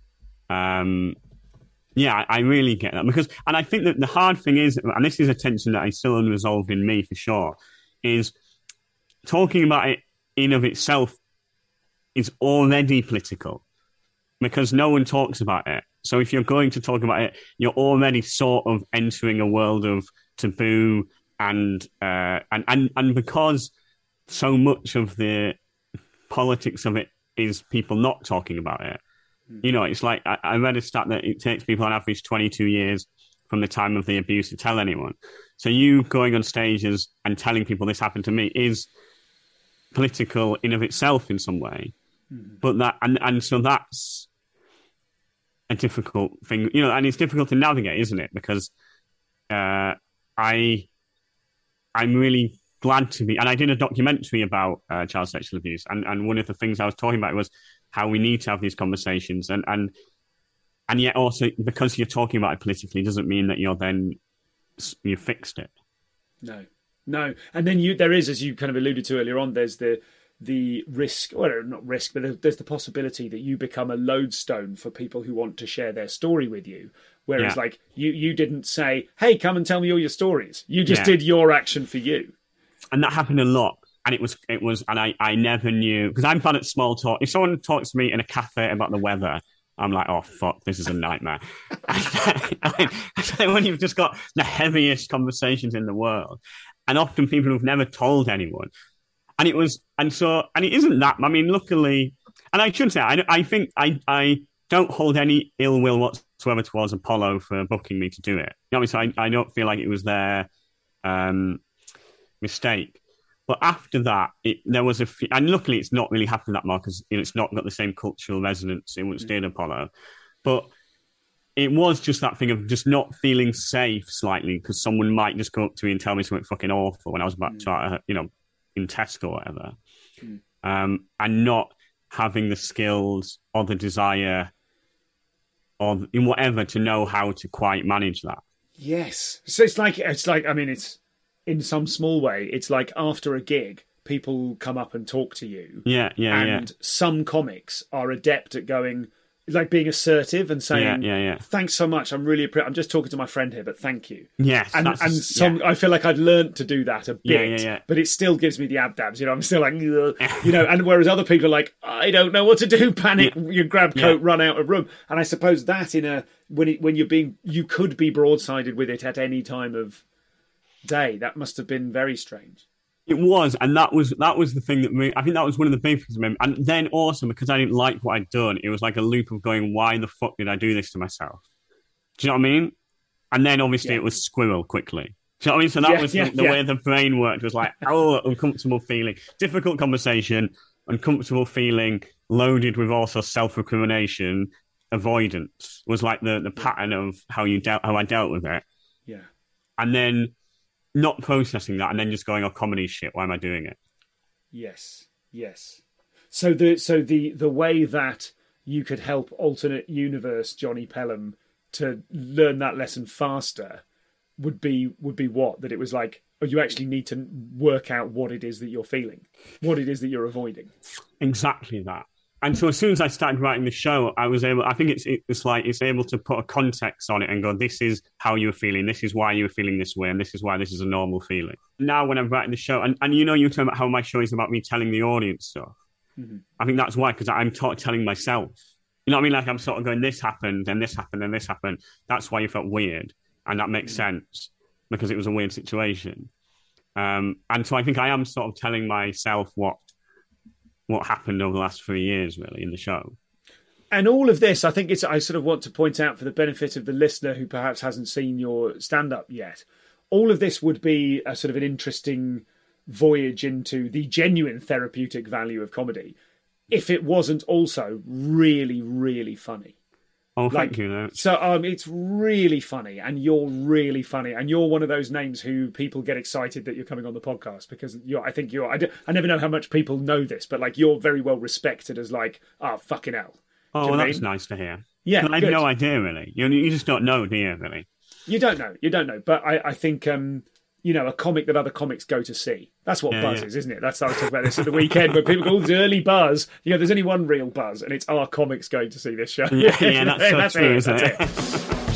um, yeah, I really get that. Because, and I think that the hard thing is, and this is a tension that is still unresolved in me for sure, is talking about it in of itself is already political because no one talks about it. So if you're going to talk about it, you're already sort of entering a world of taboo and uh, and, and and because so much of the politics of it is people not talking about it. You know, it's like, I, I read a stat that it takes people on average twenty-two years from the time of the abuse to tell anyone. So you going on stages and telling people this happened to me is political in of itself in some way. Mm-hmm. But that, and, and so that's a difficult thing, you know, and it's difficult to navigate, isn't it? Because uh, I, I'm really glad to be, and I did a documentary about uh, child sexual abuse, and, and one of the things I was talking about was how we need to have these conversations, and and and yet also because you're talking about it politically doesn't mean that you're then you fixed it. No, no, and then you there is, as you kind of alluded to earlier on, there's the the risk, well, not risk, but there's the possibility that you become a lodestone for people who want to share their story with you. Whereas, yeah. like you, you didn't say, "Hey, come and tell me all your stories." You just yeah. did your action for you. And that happened a lot. And it was, it was, and I, I never knew, because I'm bad at small talk. If someone talks to me in a cafe about the weather, I'm like, oh, fuck, this is a nightmare. I mean, when you've just got the heaviest conversations in the world, and often people who've never told anyone. And it was, and so, and it isn't that, I mean, luckily, and I should say, I, I think I, I don't hold any ill will whatsoever towards Apollo for booking me to do it. You know what I mean? So I, I don't feel like it was their um, mistake. But after that, it, there was a few, and luckily it's not really happened that much because you know, it's not got the same cultural resonance in which did Apollo. But it was just that thing of just not feeling safe slightly because someone might just come up to me and tell me something fucking awful when I was about mm. to, uh, you know, in Tesco or whatever. Mm. Um, and not having the skills or the desire or in whatever to know how to quite manage that. Yes. So it's like, it's like, I mean, it's, in some small way, it's like after a gig, people come up and talk to you. Yeah, yeah, and yeah. some comics are adept at going, like being assertive and saying, yeah, yeah, yeah. thanks so much, I'm really, I'm just talking to my friend here, but thank you. Yes. And, and some, yeah. I feel like I've learned to do that a bit, yeah, yeah, yeah. but it still gives me the abdabs, you know, I'm still like, you know, and whereas other people are like, I don't know what to do, panic, yeah. you grab coat, yeah. run out of room. And I suppose that in a, when it, when you're being, you could be broadsided with it at any time of day. That must have been very strange. It was, and that was that was the thing that made, I think that was one of the big things. And then also because I didn't like what I'd done, it was like a loop of going, "Why the fuck did I do this to myself?" Do you know what I mean? And then obviously yeah. it was squirrel quickly. Do you know what I mean? So that yeah, was yeah, the, the yeah. way the brain worked. Was like, oh, uncomfortable feeling, difficult conversation, uncomfortable feeling, loaded with also self-recrimination, avoidance was like the the pattern of how you dealt, how I dealt with it. Yeah, and then. Not processing that and then just going, oh, comedy shit, why am I doing it? Yes, yes. So the so the the way that you could help alternate universe Johnny Pelham to learn that lesson faster would be would be what? That it was like, oh, you actually need to work out what it is that you're feeling, what it is that you're avoiding. Exactly that. And so as soon as I started writing the show, I was able, I think it's it's like, it's able to put a context on it and go, this is how you were feeling, this is why you were feeling this way, and this is why this is a normal feeling. Now when I'm writing the show, and, and you know, you're talking about how my show is about me telling the audience stuff. Mm-hmm. I think that's why, because I'm t- telling myself. You know what I mean? Like I'm sort of going, this happened, and this happened, and this happened. That's why you felt weird. And that makes mm-hmm. sense, because it was a weird situation. Um, and so I think I am sort of telling myself what what happened over the last three years, really, in the show. And all of this, I think it's, I sort of want to point out for the benefit of the listener who perhaps hasn't seen your stand-up yet, all of this would be a sort of an interesting voyage into the genuine therapeutic value of comedy if it wasn't also really, really funny. Oh, like, thank you. No. So um, it's really funny, and you're really funny, and you're one of those names who people get excited that you're coming on the podcast because you're. I think you're. I, do, I never know how much people know this, but like you're very well respected as like, ah, oh, fucking hell. Oh, well, that's mean? nice to hear. Yeah, I have no idea really. You you just don't know, do you? Really? You don't know. You don't know. But I, I think um, you know, a comic that other comics go to see. That's what yeah, buzz yeah. is, isn't it? That's how I talk about this at the weekend when people go, oh, the early buzz. You know, there's only one real buzz, and it's our comics going to see this show. Yeah, yeah that's so that's true, it, isn't that's it? it.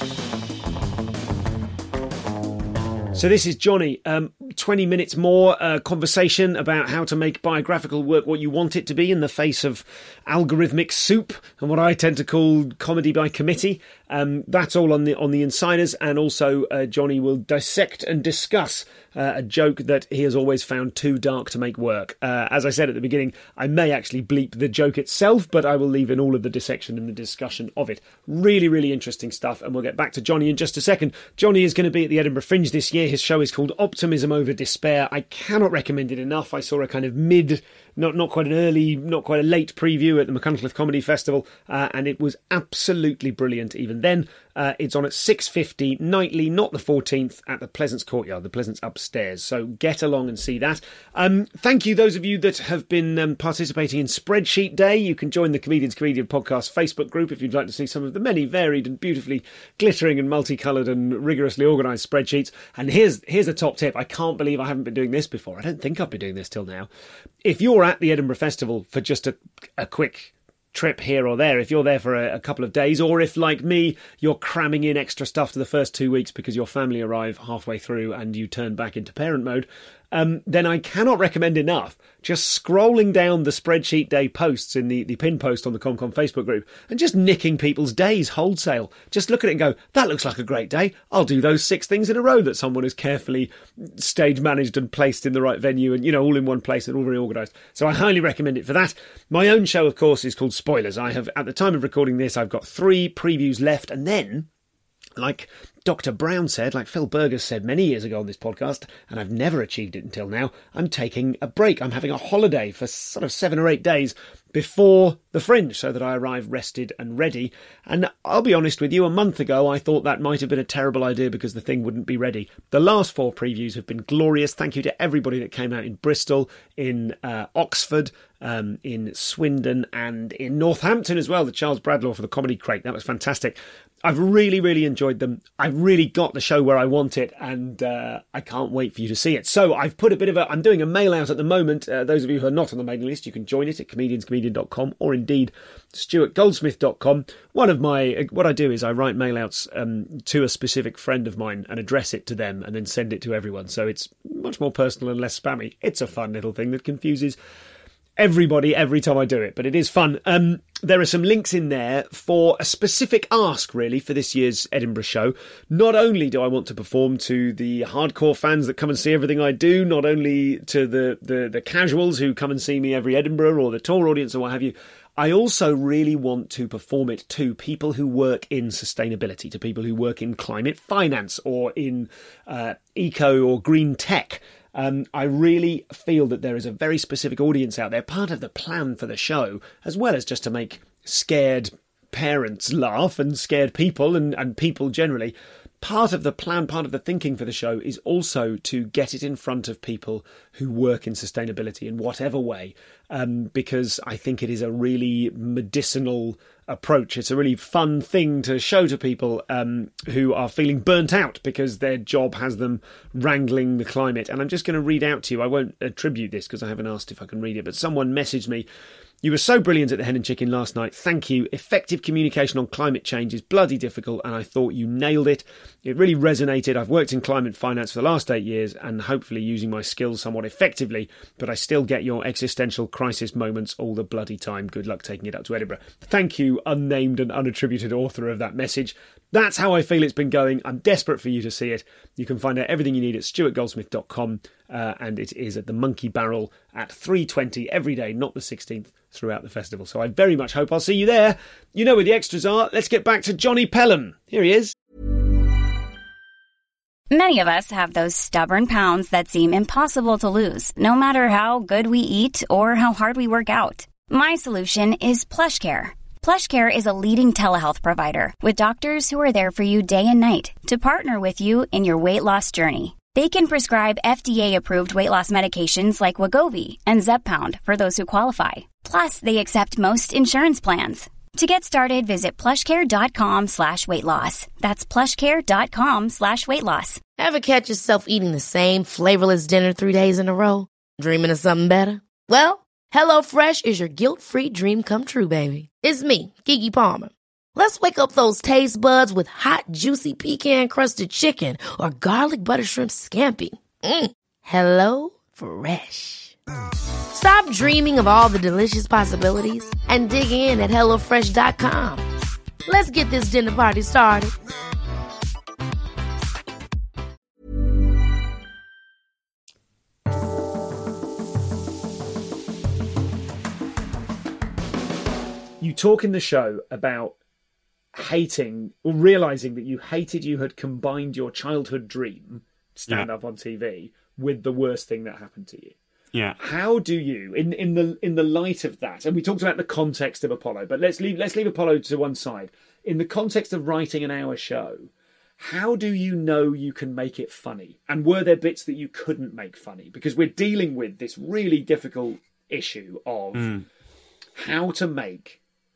So this is Johnny. Um, twenty minutes more uh, conversation about how to make biographical work what you want it to be in the face of algorithmic soup and what I tend to call comedy by committee. Um, that's all on the on the Insiders, and also uh, Johnny will dissect and discuss uh, a joke that he has always found too dark to make work. Uh, as I said at the beginning, I may actually bleep the joke itself, but I will leave in all of the dissection and the discussion of it. Really, really interesting stuff, and we'll get back to Johnny in just a second. Johnny is going to be at the Edinburgh Fringe this year. His show is called Optimism Over Despair. I cannot recommend it enough. I saw a kind of mid, not not quite an early, not quite a late preview at the Machynlleth Comedy Festival, uh, and it was absolutely brilliant even then. Uh, it's on at six fifty nightly, not the fourteenth, at the Pleasance Courtyard. The Pleasance upstairs. So get along and see that. Um, thank you, those of you that have been um, participating in Spreadsheet Day. You can join the Comedians Comedian Podcast Facebook group if you'd like to see some of the many varied and beautifully glittering and multicoloured and rigorously organised spreadsheets. And here's here's a top tip. I can't believe I haven't been doing this before. I don't think I've been doing this till now. If you're at the Edinburgh Festival for just a, a quick trip here or there, if you're there for a, a couple of days, or if, like me, you're cramming in extra stuff to the first two weeks because your family arrive halfway through and you turn back into parent mode, um, then I cannot recommend enough just scrolling down the Spreadsheet Day posts in the, the pin post on the ComCom Facebook group and just nicking people's days wholesale. Just look at it and go, that looks like a great day. I'll do those six things in a row that someone has carefully stage managed and placed in the right venue and, you know, all in one place and all very organised. So I highly recommend it for that. My own show, of course, is called Spoilers. I have, at the time of recording this, I've got three previews left, and then, like Doctor Brown said, like Phil Burgess said many years ago on this podcast, and I've never achieved it until now, I'm taking a break. I'm having a holiday for sort of seven or eight days before the Fringe so that I arrive rested and ready. And I'll be honest with you, a month ago I thought that might have been a terrible idea because the thing wouldn't be ready. The last four previews have been glorious. Thank you to everybody that came out in Bristol, in uh, Oxford, um, in Swindon and in Northampton as well, the Charles Bradlaugh for the Comedy Crate. That was fantastic. I've really, really enjoyed them. I've really got the show where I want it, and uh, I can't wait for you to see it. So I've put a bit of a... I'm doing a mail out at the moment. Uh, those of you who are not on the mailing list, you can join it at comedians comedian dot com or indeed stuart goldsmith dot com. One of my... What I do is I write mail outs um, to a specific friend of mine and address it to them and then send it to everyone. So it's much more personal and less spammy. It's a fun little thing that confuses everybody every time I do it, but it is fun. Um, there are some links in there for a specific ask, really, for this year's Edinburgh show. Not only do I want to perform to the hardcore fans that come and see everything I do, not only to the, the, the casuals who come and see me every Edinburgh or the tour audience or what have you, I also really want to perform it to people who work in sustainability, to people who work in climate finance or in uh, eco or green tech. Um, I really feel that there is a very specific audience out there, part of the plan for the show, as well as just to make scared parents laugh and scared people and, and people generally. Part of the plan, part of the thinking for the show is also to get it in front of people who work in sustainability in whatever way, um, because I think it is a really medicinal approach. It's a really fun thing to show to people um, who are feeling burnt out because their job has them wrangling the climate. And I'm just going to read out to you. I won't attribute this because I haven't asked if I can read it, but someone messaged me. You were so brilliant at the Hen and Chicken last night. Thank you. Effective communication on climate change is bloody difficult, and I thought you nailed it. It really resonated. I've worked in climate finance for the last eight years and hopefully using my skills somewhat effectively, but I still get your existential crisis moments all the bloody time. Good luck taking it up to Edinburgh. Thank you, unnamed and unattributed author of that message. That's how I feel it's been going. I'm desperate for you to see it. You can find out everything you need at stuart goldsmith dot com, uh, and it is at the Monkey Barrel at three twenty every day, not the sixteenth, throughout the festival. So I very much hope I'll see you there. You know where the extras are. Let's get back to Johnny Pelham. Here he is. Many of us have those stubborn pounds that seem impossible to lose, no matter how good we eat or how hard we work out. My solution is PlushCare. PlushCare is a leading telehealth provider with doctors who are there for you day and night to partner with you in your weight loss journey. They can prescribe F D A-approved weight loss medications like Wegovy and Zepbound for those who qualify. Plus, they accept most insurance plans. To get started, visit plushcare.com slash weight loss. That's plushcare.com slash weight loss. Ever catch yourself eating the same flavorless dinner three days in a row? Dreaming of something better? Well, HelloFresh is your guilt-free dream come true, baby. It's me, Keke Palmer. Let's wake up those taste buds with hot, juicy pecan-crusted chicken or garlic butter shrimp scampi. Mm. Hello Fresh. Stop dreaming of all the delicious possibilities and dig in at hello fresh dot com. Let's get this dinner party started. You talk in the show about hating or realising that you hated you had combined your childhood dream, stand yeah. up on T V, with the worst thing that happened to you. Yeah. How do you, in, in the in the light of that, and we talked about the context of Apollo, but let's leave let's leave Apollo to one side. in the context of writing an hour show, how do you know you can make it funny? And were there bits that you couldn't make funny? Because we're dealing with this really difficult issue of mm. how to make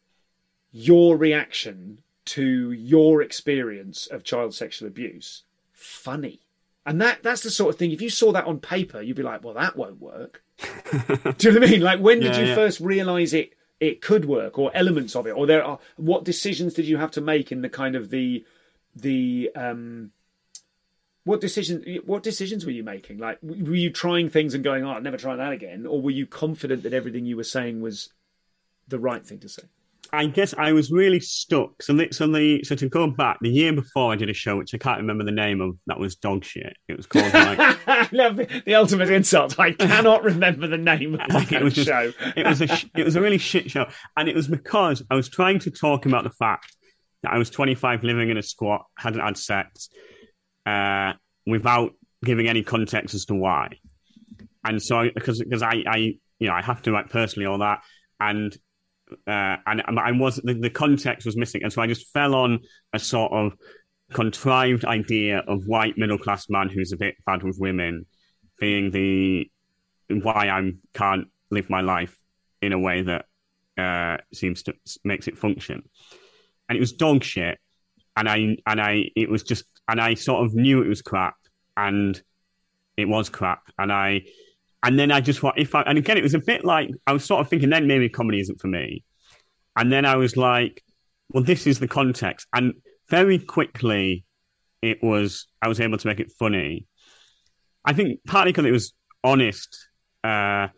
your reaction to your experience of child sexual abuse funny. And that that's the sort of thing, if you saw that on paper, you'd be like, well, that won't work. Do you know what I mean? Like, when did yeah, you yeah. first realise it it could work, or elements of it? Or there are what decisions did you have to make in the kind of the the um what decisions what decisions were you making? Like, were you trying things and going, oh, I'll never try that again? Or were you confident that everything you were saying was the right thing to say? I guess I was really stuck. So, the, so, the, so to go back, the year before I did a show, which I can't remember the name of, that was dog shit. It was called like... I love the, the ultimate insult. I cannot remember the name of the it was just, show. it, was a, it was a really shit show. And it was because I was trying to talk about the fact that I was twenty-five, living in a squat, hadn't had sex, uh, without giving any context as to why. And so, because because I, I, you know, I have to write personally all that, and... Uh, and I was the, the context was missing, and so I just fell on a sort of contrived idea of white middle class man who's a bit bad with women, being the why I can't live my life in a way that uh, seems to makes it function. And it was dog shit, and I and I it was just and I sort of knew it was crap, and it was crap, and I. And then I just thought, if I, and again, it was a bit like, I was sort of thinking then maybe comedy isn't for me. And then I was like, well, this is the context. And very quickly, it was, I was able to make it funny. I think partly because it was honest, uh,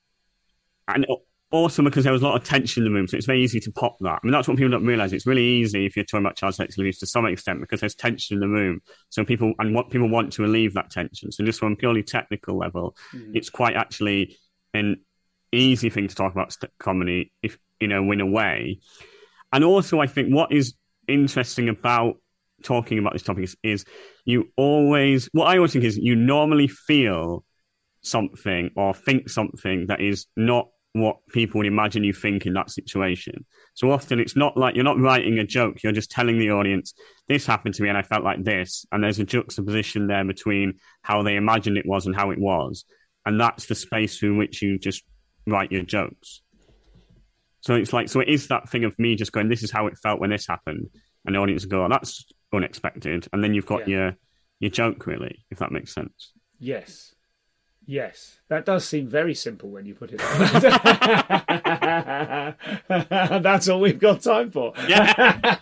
and also because there was a lot of tension in the room, so it's very easy to pop that. I mean, that's what people don't realise. It's really easy if you're talking about child sexual abuse to some extent, because there's tension in the room. So people, and what people want to relieve that tension. So just from a purely technical level, mm. it's quite actually an easy thing to talk about st- comedy, if, you know, in a way. And also, I think what is interesting about talking about this topic is, is you always, what I always think is you normally feel something or think something that is not what people would imagine you think in that situation. So often it's not like you're not writing a joke, you're just telling the audience, this happened to me and I felt like this. And there's a juxtaposition there between how they imagined it was and how it was. And that's the space in which you just write your jokes. So it's like, so it is that thing of me just going, this is how it felt when this happened. And the audience go, oh, that's unexpected. And then you've got yeah. your your joke, really, if that makes sense. Yes. Yes, that does seem very simple when you put it like that. That's all we've got time for. Yeah.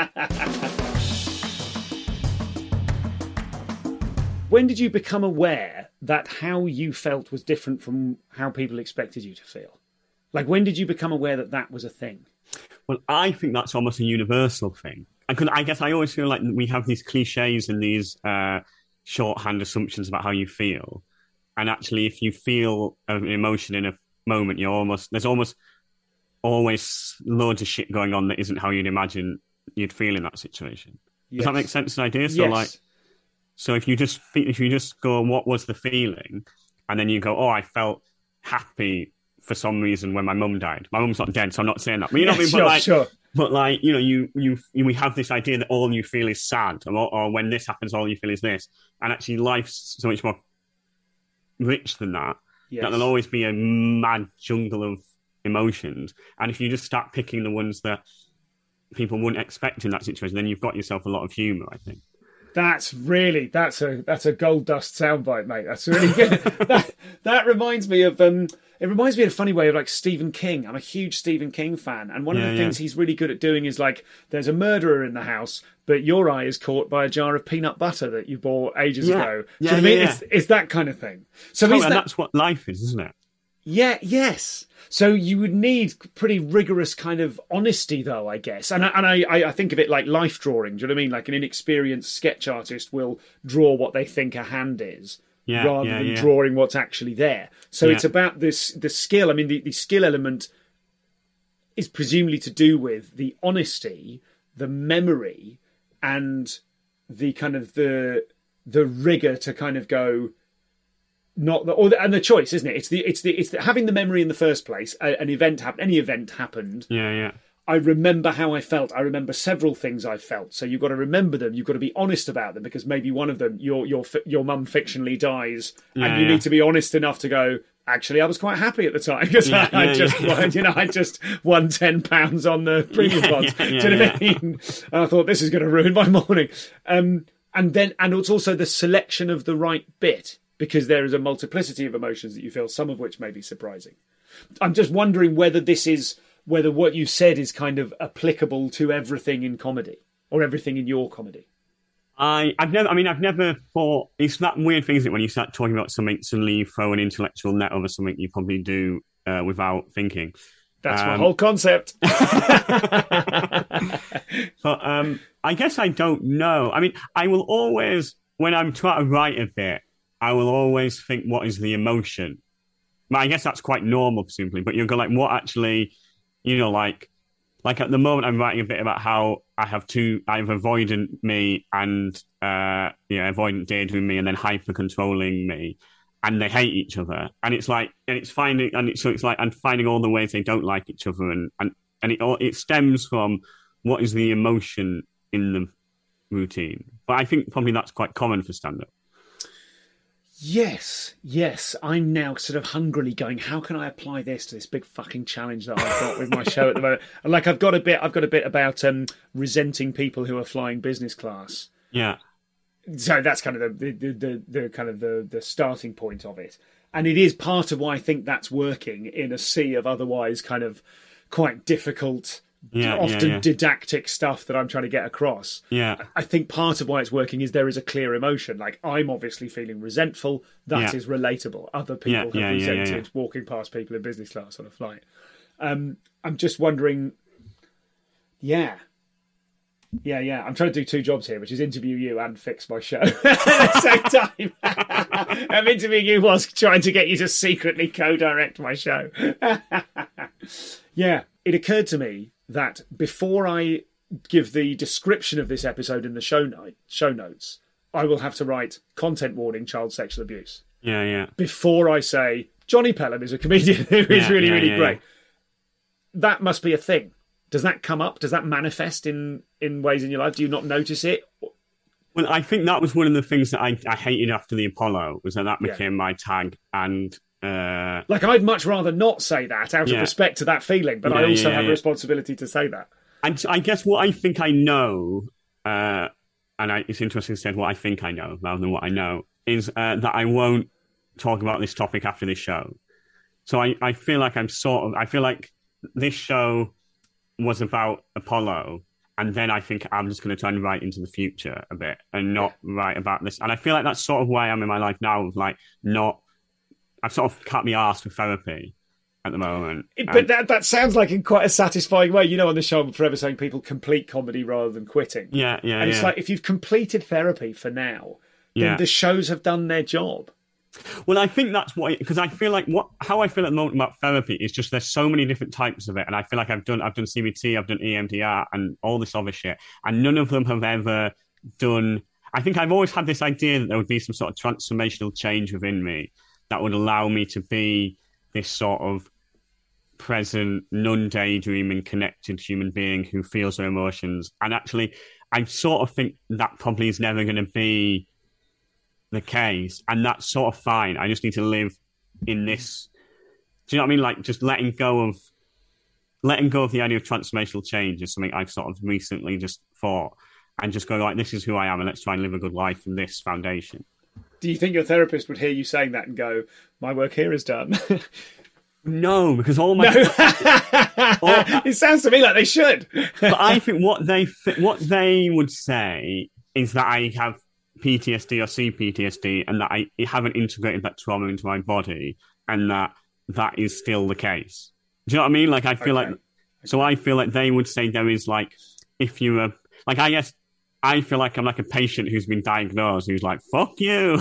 When did you become aware that how you felt was different from how people expected you to feel? Like, when did you become aware that that was a thing? Well, I think that's almost a universal thing. I, could, I guess I always feel like we have these cliches and these uh, shorthand assumptions about how you feel. And actually, if you feel an emotion in a moment, you're almost there's almost always loads of shit going on that isn't how you'd imagine you'd feel in that situation. Yes. Does that make sense? An idea? So, yes. like, so if you just if you just go, what was the feeling, and then you go, oh, I felt happy for some reason when my mum died. My mum's not dead, so I'm not saying that. But you know yeah, what I mean? Sure, but like, sure. But like, you know, you, you you we have this idea that all you feel is sad, or, or when this happens, all you feel is this, and actually, life's so much more rich than that. Yes. That there'll always be a mad jungle of emotions, and if you just start picking the ones that people wouldn't expect in that situation, then you've got yourself a lot of humour, I think. That's really that's a that's a gold dust soundbite, mate. That's really good. that that reminds me of um it reminds me in a funny way of like Stephen King. I'm a huge Stephen King fan, and one yeah, of the yeah. things he's really good at doing is like, there's a murderer in the house, but your eye is caught by a jar of peanut butter that you bought ages yeah. ago. Yeah, Do you know what yeah, I mean? yeah. It's, it's that kind of thing. So oh, is and that... that's what life is, isn't it? Yeah, yes. So you would need pretty rigorous kind of honesty, though, I guess. And I, and I, I think of it like life drawing. Do you know what I mean? Like an inexperienced sketch artist will draw what they think a hand is, yeah, rather yeah, than yeah. drawing what's actually there. So yeah. it's about this the skill. I mean, the, the skill element is presumably to do with the honesty, the memory, and the kind of the the rigor to kind of go. Not the, or the, and the choice, isn't it? It's the it's the it's the, having the memory in the first place. A, an event happened. Any event happened. Yeah, yeah. I remember how I felt. I remember several things I felt. So you've got to remember them. You've got to be honest about them, because maybe one of them, your your your mum fictionally dies, yeah, and you yeah. need to be honest enough to go, actually, I was quite happy at the time because yeah, I, I yeah, just, yeah. Won, you know, I just won ten pounds on the premium yeah, bonds. Yeah, yeah, Do you know yeah. what I mean? And I thought, this is going to ruin my morning. Um, and then, and it's also the selection of the right bit, because there is a multiplicity of emotions that you feel, some of which may be surprising. I'm just wondering whether this is, whether what you said is kind of applicable to everything in comedy, or everything in your comedy. I, I've never, I mean, I've never thought, it's that weird thing, isn't it, when you start talking about something, suddenly you throw an intellectual net over something you probably do uh, without thinking. That's um, my whole concept. But um, I guess I don't know. I mean, I will always, when I'm trying to write a bit, I will always think, what is the emotion? But I guess that's quite normal, presumably, but you'll go like, what actually, you know, like, Like at the moment, I'm writing a bit about how I have two, I have avoidant me and, uh, yeah, avoidant daydream me, and then hyper controlling me, and they hate each other. And it's like, and it's finding, and it's, so it's like, and finding all the ways they don't like each other, and and and it all, it stems from what is the emotion in the routine. But I think probably that's quite common for stand-up. Yes, yes. I'm now sort of hungrily going, how can I apply this to this big fucking challenge that I've got with my show at the moment? And like, I've got a bit, I've got a bit about um, resenting people who are flying business class. Yeah. So that's kind of the the, the, the kind of the, the starting point of it. And it is part of why I think that's working in a sea of otherwise kind of quite difficult, yeah, often yeah, yeah. didactic stuff that I'm trying to get across. Yeah. I think part of why it's working is there is a clear emotion. Like, I'm obviously feeling resentful. That yeah. is relatable. Other people yeah, have yeah, resented yeah, yeah. walking past people in business class on a flight. Um, I'm just wondering, yeah. Yeah, yeah. I'm trying to do two jobs here, which is interview you and fix my show at the same time. I'm interviewing you whilst trying to get you to secretly co-direct my show. Yeah, it occurred to me that before I give the description of this episode in the show note, show notes, I will have to write content warning, child sexual abuse. Yeah, yeah. Before I say, Johnny Pelham is a comedian who is Yeah, really, yeah, really yeah, great. yeah. That must be a thing. Does that come up? Does that manifest in, in ways in your life? Do you not notice it? Well, I think that was one of the things that I, I hated after the Apollo, was that that Yeah. became my tag. And uh, Like, I'd much rather not say that out of Yeah. respect to that feeling, but Yeah, I also yeah, have a yeah. responsibility to say that. and I guess what I think I know, uh, and I, it's interesting to say what I think I know rather than what I know, is uh, that I won't talk about this topic after this show. So I, I feel like I'm sort of, I feel like this show was about Apollo, and then I think I'm just going to try and write into the future a bit and not write about this. And I feel like that's sort of where I am in my life now, of like not, I've sort of cut my arse for therapy at the moment. It- And- but that, that sounds like in quite a satisfying way. You know, on the show, I'm forever saying people complete comedy rather than quitting. yeah, yeah, And yeah. it's like, if you've completed therapy for now, then Yeah. the shows have done their job. Well, I think that's what, because I feel like what how I feel at the moment about therapy is just there's so many different types of it, and I feel like I've done I've done C B T, I've done E M D R, and all this other shit, and none of them have ever done. I think I've always had this idea that there would be some sort of transformational change within me that would allow me to be this sort of present, non-daydreaming, connected human being who feels their emotions. And actually, I sort of think that probably is never going to be the case, and that's sort of fine. I just need to live in this. Do you know what I mean? Like, just letting go of letting go of the idea of transformational change is something I've sort of recently just thought, and just go like, this is who I am, and let's try and live a good life from this foundation. Do you think your therapist would hear you saying that and go, my work here is done? No, because all my No. all, It sounds to me like they should. but I think what they th- what they would say is that I have P T S D or C P T S D, and that I haven't integrated that trauma into my body, and that that is still the case. Do you know what I mean? Like, I feel Okay. like, so I feel like they would say there is like, if you were, like, I guess, I feel like I'm like a patient who's been diagnosed, who's like, fuck you.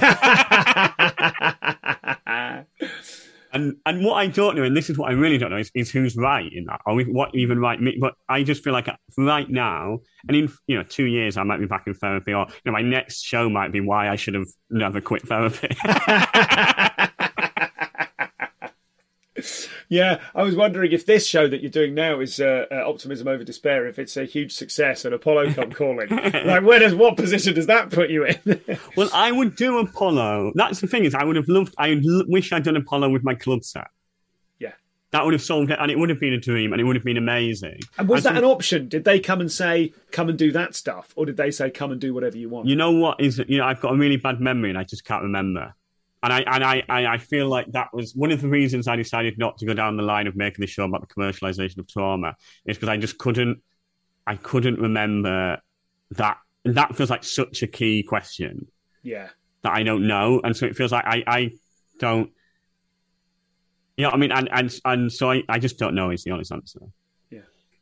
And and what I don't know, and this is what I really don't know, is, is who's right in that, or what even right me. But I just feel like right now, and in you know two years, I might be back in therapy, or you know my next show might be why I should have never quit therapy. Yeah, I was wondering if this show that you're doing now is uh, uh, Optimism Over Despair, if it's a huge success and Apollo come calling. Like, where does what position does that put you in? Well, I would do Apollo. That's the thing is, I would have loved. I l- wish I'd done Apollo with my club set. Yeah, that would have solved it, and it would have been a dream, and it would have been amazing. And was I that think, an option? Did they come and say, "Come and do that stuff," or did they say, "Come and do whatever you want"? You know what is? You know, I've got a really bad memory, and I just can't remember. And I and I, I, I feel like that was one of the reasons I decided not to go down the line of making the show about the commercialization of trauma, is because I just couldn't, I couldn't remember that. And that feels like such a key question. Yeah. That I don't know, and so it feels like I, I don't. You know what I mean? And and and so I, I just don't know is the honest answer. Yeah.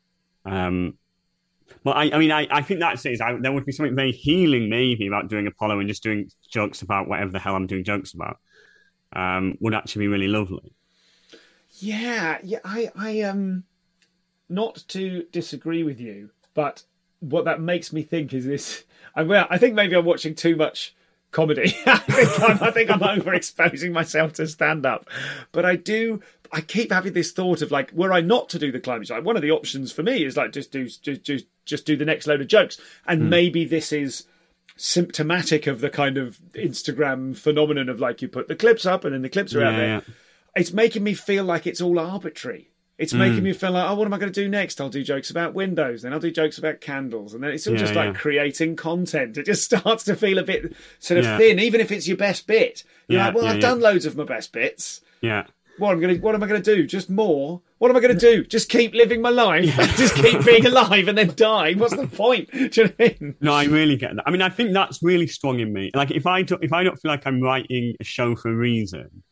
Um. Well, I, I mean, I, I think that's it. Is I, there would be something very healing, maybe, about doing Apollo and just doing jokes about whatever the hell I'm doing jokes about. Um, would actually be really lovely. Yeah, yeah. I, I um, not to disagree with you, but what that makes me think is this. I, well, I think maybe I'm watching too much comedy. I think I'm, I think I'm overexposing myself to stand up, but I do. I keep having this thought of like, were I not to do the climate change, like one of the options for me is like just do just just, just do the next load of jokes, and mm. maybe this is symptomatic of the kind of Instagram phenomenon of like you put the clips up and then the clips are yeah, out there. Yeah. It's making me feel like it's all arbitrary. It's mm. making me feel like, oh, what am I going to do next? I'll do jokes about windows, then I'll do jokes about candles, and then it's all yeah, just yeah. like creating content. It just starts to feel a bit sort of yeah. thin, even if it's your best bit. You're yeah, like, well, yeah, I've yeah. done loads of my best bits. Yeah. What am I going to? What am I going to do? Just more? What am I going to do? Just keep living my life? Just keep being alive and then die? What's the point? Do you know what I mean? No, I really get that. I mean, I think that's really strong in me. Like, if I do, if I don't feel like I'm writing a show for a reason,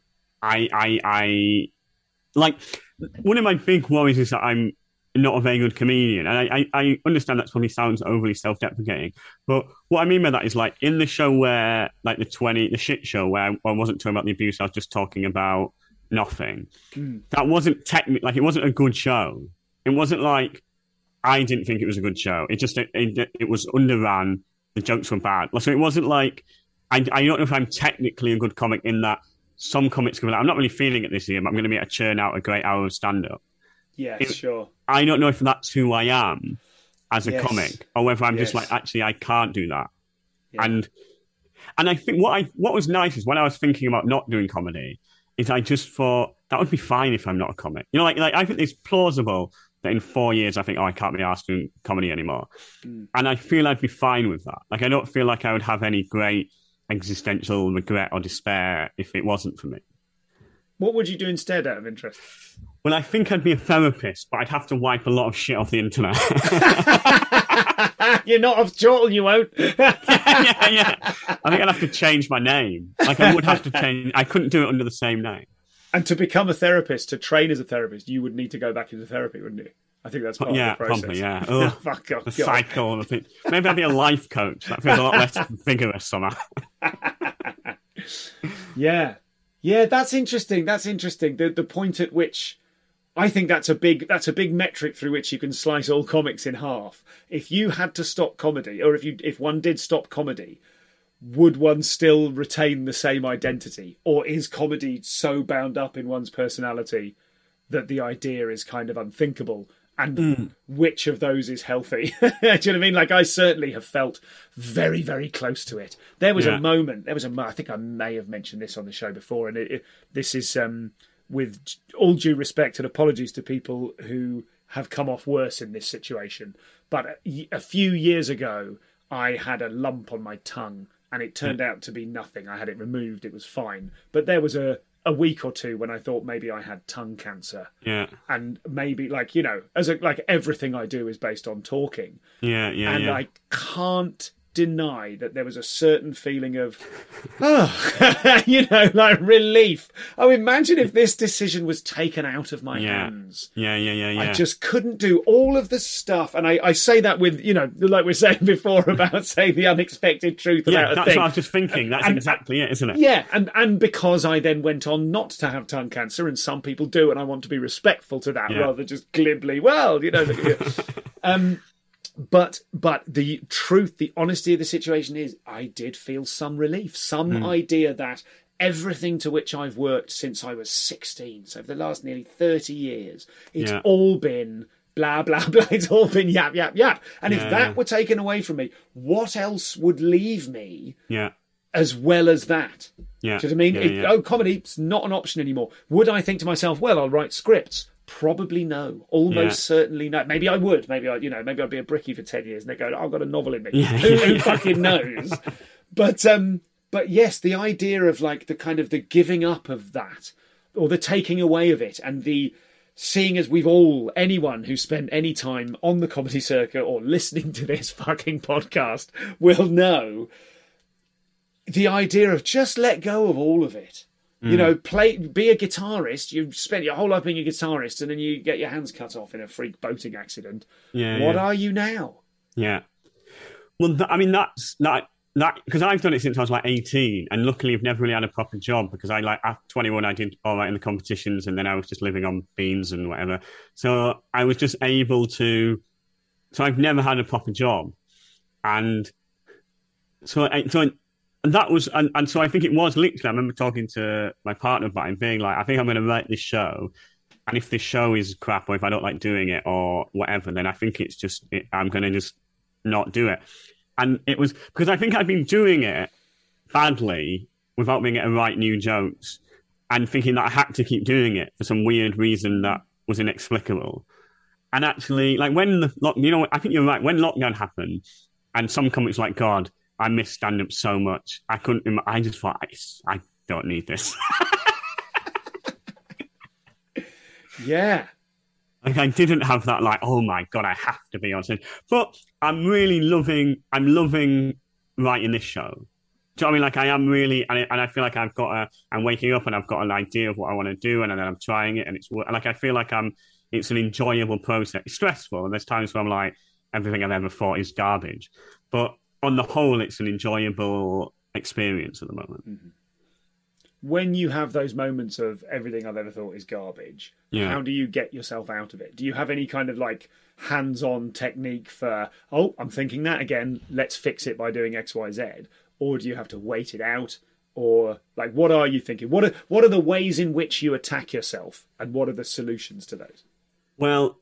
I, I, I, like, one of my big worries is that I'm not a very good comedian, and I, I, I understand that probably sounds overly self-deprecating. But what I mean by that is, like, in the show where, like, the twenty, the shit show where I, where I wasn't talking about the abuse, I was just talking about nothing. Mm. That wasn't technically, like, it wasn't a good show. It wasn't like I didn't think it was a good show. It just, it, it, it was underran. The jokes were bad. So it wasn't like, I, I don't know if I'm technically a good comic in that some comics come out, I'm not really feeling it this year, but I'm going to be able to churn out a great hour of stand-up. Yes, it, sure. I don't know if that's who I am as a yes. comic, or whether I'm yes. just like, actually, I can't do that. Yeah. And and I think what I what was nice is when I was thinking about not doing comedy, is I just thought that would be fine if I'm not a comic. You know, like like I think it's plausible that in four years I think, oh, I can't be asked doing comedy anymore, mm. and I feel I'd be fine with that. Like I don't feel like I would have any great existential regret or despair if it wasn't for me. What would you do instead, out of interest? Well, I think I'd be a therapist, but I'd have to wipe a lot of shit off the internet. You're not off chortle, you won't. yeah, yeah, yeah. I think I'd have to change my name. Like I would have to change. I couldn't do it under the same name. And to become a therapist, to train as a therapist, you would need to go back into therapy, wouldn't you? I think that's part yeah, of the process. Probably, yeah, oh, Fuck off, the cycle. I think maybe I'd be a life coach. That feels a lot less vigorous somehow. yeah. Yeah, that's interesting. That's interesting. The the point at which I think that's a big that's a big metric through which you can slice all comics in half. If you had to stop comedy, or if you if one did stop comedy, would one still retain the same identity? Or is comedy so bound up in one's personality that the idea is kind of unthinkable? And mm. which of those is healthy? Do you know what I mean? Like, I certainly have felt very, very close to it. There was yeah. a moment, there was a I think I may have mentioned this on the show before, and it, it, this is, um, with all due respect and apologies to people who have come off worse in this situation, but a, a few years ago, I had a lump on my tongue, and it turned yeah. out to be nothing. I had it removed, it was fine. But there was a a week or two when I thought maybe I had tongue cancer. Yeah. And maybe, like, you know, as a, like everything I do is based on talking. Yeah, yeah, And yeah. I can't deny that there was a certain feeling of, oh, you know, like relief. Oh, imagine if this decision was taken out of my yeah. hands. Yeah, yeah, yeah, yeah. I just couldn't do all of the stuff. And I, I say that with, you know, like we were saying before about saying the unexpected truth yeah, about a that's thing. what I was just thinking. That's and, exactly it, isn't it? Yeah, and, and because I then went on not to have tongue cancer, and some people do, and I want to be respectful to that, yeah. rather than just glibly, well, you know. um, But but the truth, the honesty of the situation is I did feel some relief, some mm. idea that everything to which I've worked since I was sixteen, so for the last nearly thirty years, it's Yeah. all been blah, blah, blah. It's all been yap, yap, yap. And if Yeah. that were taken away from me, what else would leave me Yeah. as well as that? Yeah. Do you know what I mean? Yeah, If, yeah. oh, comedy's not an option anymore. Would I think to myself, well, I'll write scripts? Probably no. Almost Yeah. certainly no. Maybe I would. Maybe I, you know, maybe I'd be a brickie for ten years and they go, oh, I've got a novel in me. Yeah, who, yeah, who yeah. fucking knows? But um, but yes, the idea of like the kind of the giving up of that, or the taking away of it, and the seeing as we've all, anyone who spent any time on the comedy circuit or listening to this fucking podcast will know, the idea of just let go of all of it. You know, play, be a guitarist. You spent your whole life being a guitarist, and then you get your hands cut off in a freak boating accident. Yeah, What yeah. are you now? Yeah. Well, th- I mean, that's that that because I've done it since I was like eighteen, and luckily I've never really had a proper job because I like at twenty-one I did all right in the competitions, and then I was just living on beans and whatever. So I was just able to. So I've never had a proper job, and so I, so. And that was, and, and so I think it was literally, I remember talking to my partner about it, being like, I think I'm going to write this show. And if this show is crap, or if I don't like doing it, or whatever, then I think it's just, it, I'm going to just not do it. And it was, because I think I'd been doing it badly without being able to write new jokes and thinking that I had to keep doing it for some weird reason that was inexplicable. And actually, like when the, lock, you know, I think you're right, when lockdown happened, and some comics like, God, I miss stand-up so much. I couldn't. I just thought, I, I don't need this. Yeah. Like I didn't have that. Like, oh my God, I have to be on stage. But I'm really loving. I'm loving writing this show. Do you know what I mean? Like I am really, and I, and I feel like I've got a. I'm waking up and I've got an idea of what I want to do, and then I'm trying it, and it's like I feel like I'm. It's an enjoyable process. It's stressful, and there's times where I'm like, everything I've ever thought is garbage, but on the whole, it's an enjoyable experience at the moment. Mm-hmm. When you have those moments of everything I've ever thought is garbage, Yeah. how do you get yourself out of it? Do you have any kind of like hands-on technique for, oh, I'm thinking that again, let's fix it by doing X, Y, Z? Or do you have to wait it out? Or like, what are you thinking? What are, what are the ways in which you attack yourself? And what are the solutions to those? Well,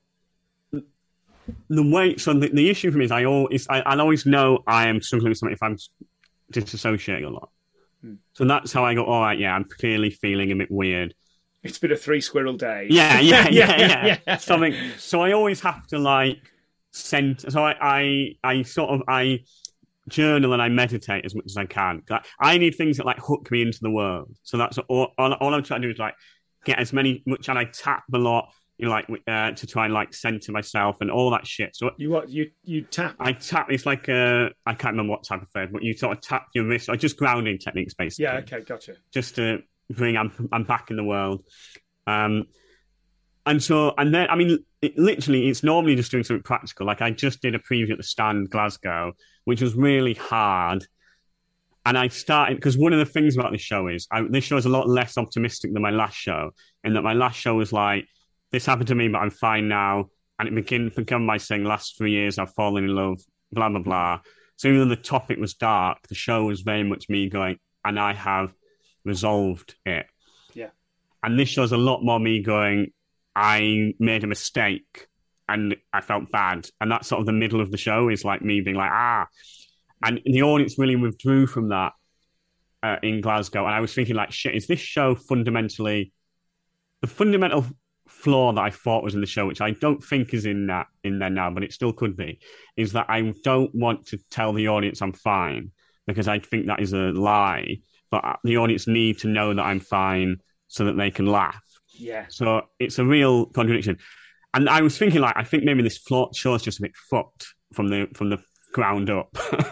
the way, so the, the issue for me is I always, I, I'll always know I am struggling with something if I'm disassociating a lot. Hmm. So that's how I go, all right, yeah, I'm clearly feeling a bit weird. It's been a three squirrel day. Yeah, yeah, yeah, yeah. yeah, yeah. Something. So I always have to like send, so I, I, I sort of, I journal and I meditate as much as I can. Like, I need things that like hook me into the world. So that's all, all, all I'm trying to do is like get as many, much, and I tap a lot. You know, like uh, to try and like center myself and all that shit. So you what you you tap? I tap. It's like uh, I can't remember what type of thing, but you sort of tap your wrist, or just grounding techniques, basically. Yeah. Okay. Gotcha. Just to bring I'm I'm back in the world, um, and so and then I mean, it, literally, it's normally just doing something practical. Like I just did a preview at the Stand Glasgow, which was really hard. And I started, because one of the things about this show is, I, this show is a lot less optimistic than my last show, in that my last show was like, this happened to me, but I'm fine now. And it began, began by saying, last three years I've fallen in love, blah, blah, blah. So even though the topic was dark, the show was very much me going, and I have resolved it. Yeah. And this show's a lot more me going, I made a mistake and I felt bad. And that's sort of the middle of the show is like me being like, ah. And the audience really withdrew from that uh, in Glasgow. And I was thinking like, shit, is this show fundamentally... The fundamental flaw that I thought was in the show, which I don't think is in that in there now, but it still could be, is that I don't want to tell the audience I'm fine, because I think that is a lie. But the audience need to know that I'm fine so that they can laugh. Yeah. So it's a real contradiction. And I was thinking, like, I think maybe this show is just a bit fucked from the from the ground up.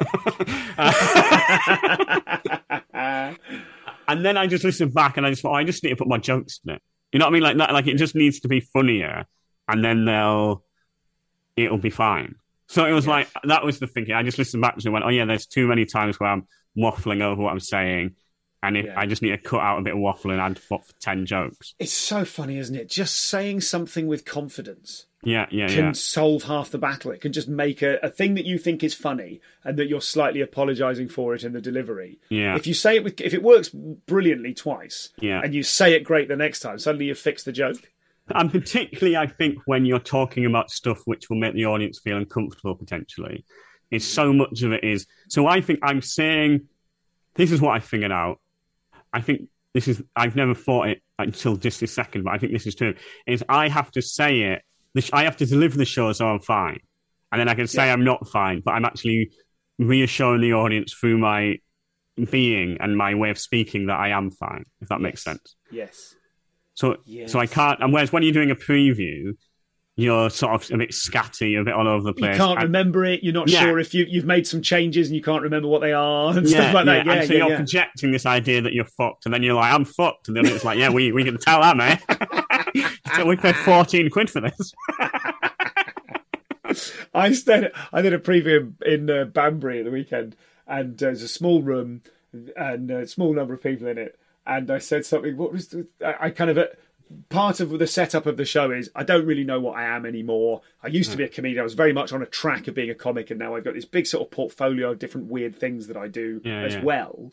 And then I just listened back and I just thought, oh, I just need to put more jokes in it. You know what I mean? Like that, like it just needs to be funnier, and then they'll, it'll be fine. So it was yes. like, that was the thinking. I just listened back to it and went, oh yeah, there's too many times where I'm waffling over what I'm saying, And if Yeah. I just need to cut out a bit of waffle and add for ten jokes. It's so funny, isn't it? Just saying something with confidence Yeah, yeah, can yeah. solve half the battle. It can just make a, a thing that you think is funny and that you're slightly apologising for it in the delivery. Yeah. If you say it with, if it works brilliantly twice, Yeah. and you say it great the next time, suddenly you've fixed the joke. And particularly, I think, when you're talking about stuff which will make the audience feel uncomfortable, potentially, is so much of it is... So I think I'm saying, this is what I figured out. I think this is... I've never thought it until just this second, but I think this is true, is I have to say it, I have to deliver the show so I'm fine. And then I can say yeah. I'm not fine, but I'm actually reassuring the audience through my being and my way of speaking that I am fine, if that yes. makes sense. Yes. So, yes. so I can't. And whereas when you're doing a preview, you're sort of a bit scatty, a bit all over the place. You can't and, remember it. You're not yeah. sure if you, you've made some changes and you can't remember what they are and yeah, stuff like that. Yeah, Yeah, and so yeah, you're yeah. projecting this idea that you're fucked, and then you're like, I'm fucked. And then it's like, yeah, we we can tell that, mate. So we paid fourteen quid for this. I stayed. I did a preview in uh, Banbury at the weekend, and uh, there's a small room and a small number of people in it. And I said something. What was the, I, I kind of uh, part of the setup of the show is I don't really know what I am anymore. I used to be a comedian. I was very much on a track of being a comic, and now I've got this big sort of portfolio of different weird things that I do yeah, as yeah. well.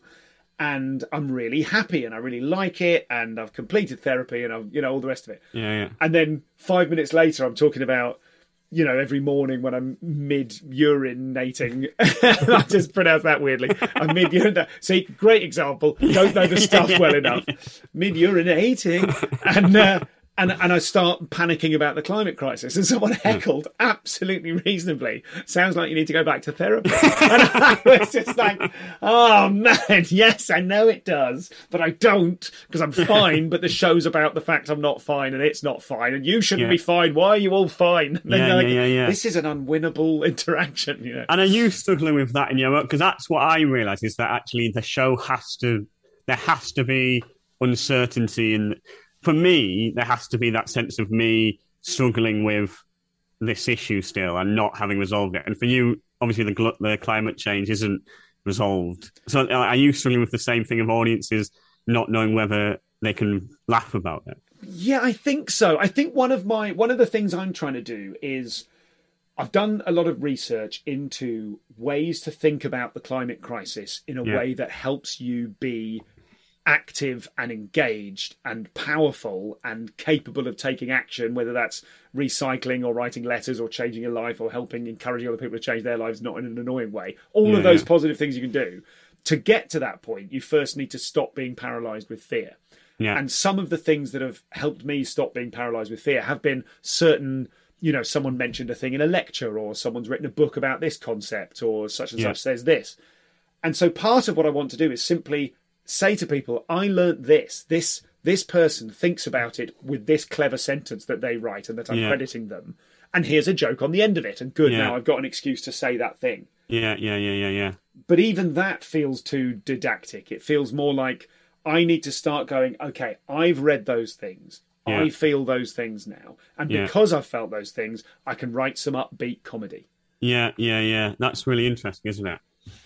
And I'm really happy, and I really like it, and I've completed therapy, and I've you know all the rest of it. Yeah, yeah. And then five minutes later, I'm talking about. You know, every morning when I'm mid-urinating, I just pronounce that weirdly. I'm mid-urinating. See, great example. Don't know the stuff well enough. Mid-urinating. And, uh, and and I start panicking about the climate crisis. And someone heckled, absolutely reasonably, sounds like you need to go back to therapy. And I was just like, oh, man, yes, I know it does. But I don't, because I'm fine. But the show's about the fact I'm not fine, and it's not fine. And you shouldn't yeah. be fine. Why are you all fine? And yeah, like, yeah, yeah, yeah. This is an unwinnable interaction. You know? And are you struggling with that in your work? Because that's what I realise, is that actually the show has to... There has to be uncertainty in... For me, there has to be that sense of me struggling with this issue still and not having resolved it. And for you, obviously, the, gl- the climate change isn't resolved. So are you struggling with the same thing of audiences not knowing whether they can laugh about it? Yeah, I think so. I think one of my one of the things I'm trying to do is I've done a lot of research into ways to think about the climate crisis in a yeah. way that helps you be active and engaged and powerful and capable of taking action, whether that's recycling or writing letters or changing your life or helping, encouraging other people to change their lives, not in an annoying way. All yeah, of those yeah. positive things you can do. To get to that point, you first need to stop being paralysed with fear. Yeah. And some of the things that have helped me stop being paralysed with fear have been certain, you know, someone mentioned a thing in a lecture, or someone's written a book about this concept, or such and yeah. such says this. And so part of what I want to do is simply say to people, I learnt this. This this person thinks about it with this clever sentence that they write and that I'm yeah. crediting them. And here's a joke on the end of it. And good, yeah. now I've got an excuse to say that thing. Yeah, yeah, yeah, yeah, yeah. But even that feels too didactic. It feels more like I need to start going, okay, I've read those things. Yeah. I feel those things now. And Yeah. because I've felt those things, I can write some upbeat comedy. Yeah, yeah, yeah. That's really interesting, isn't it?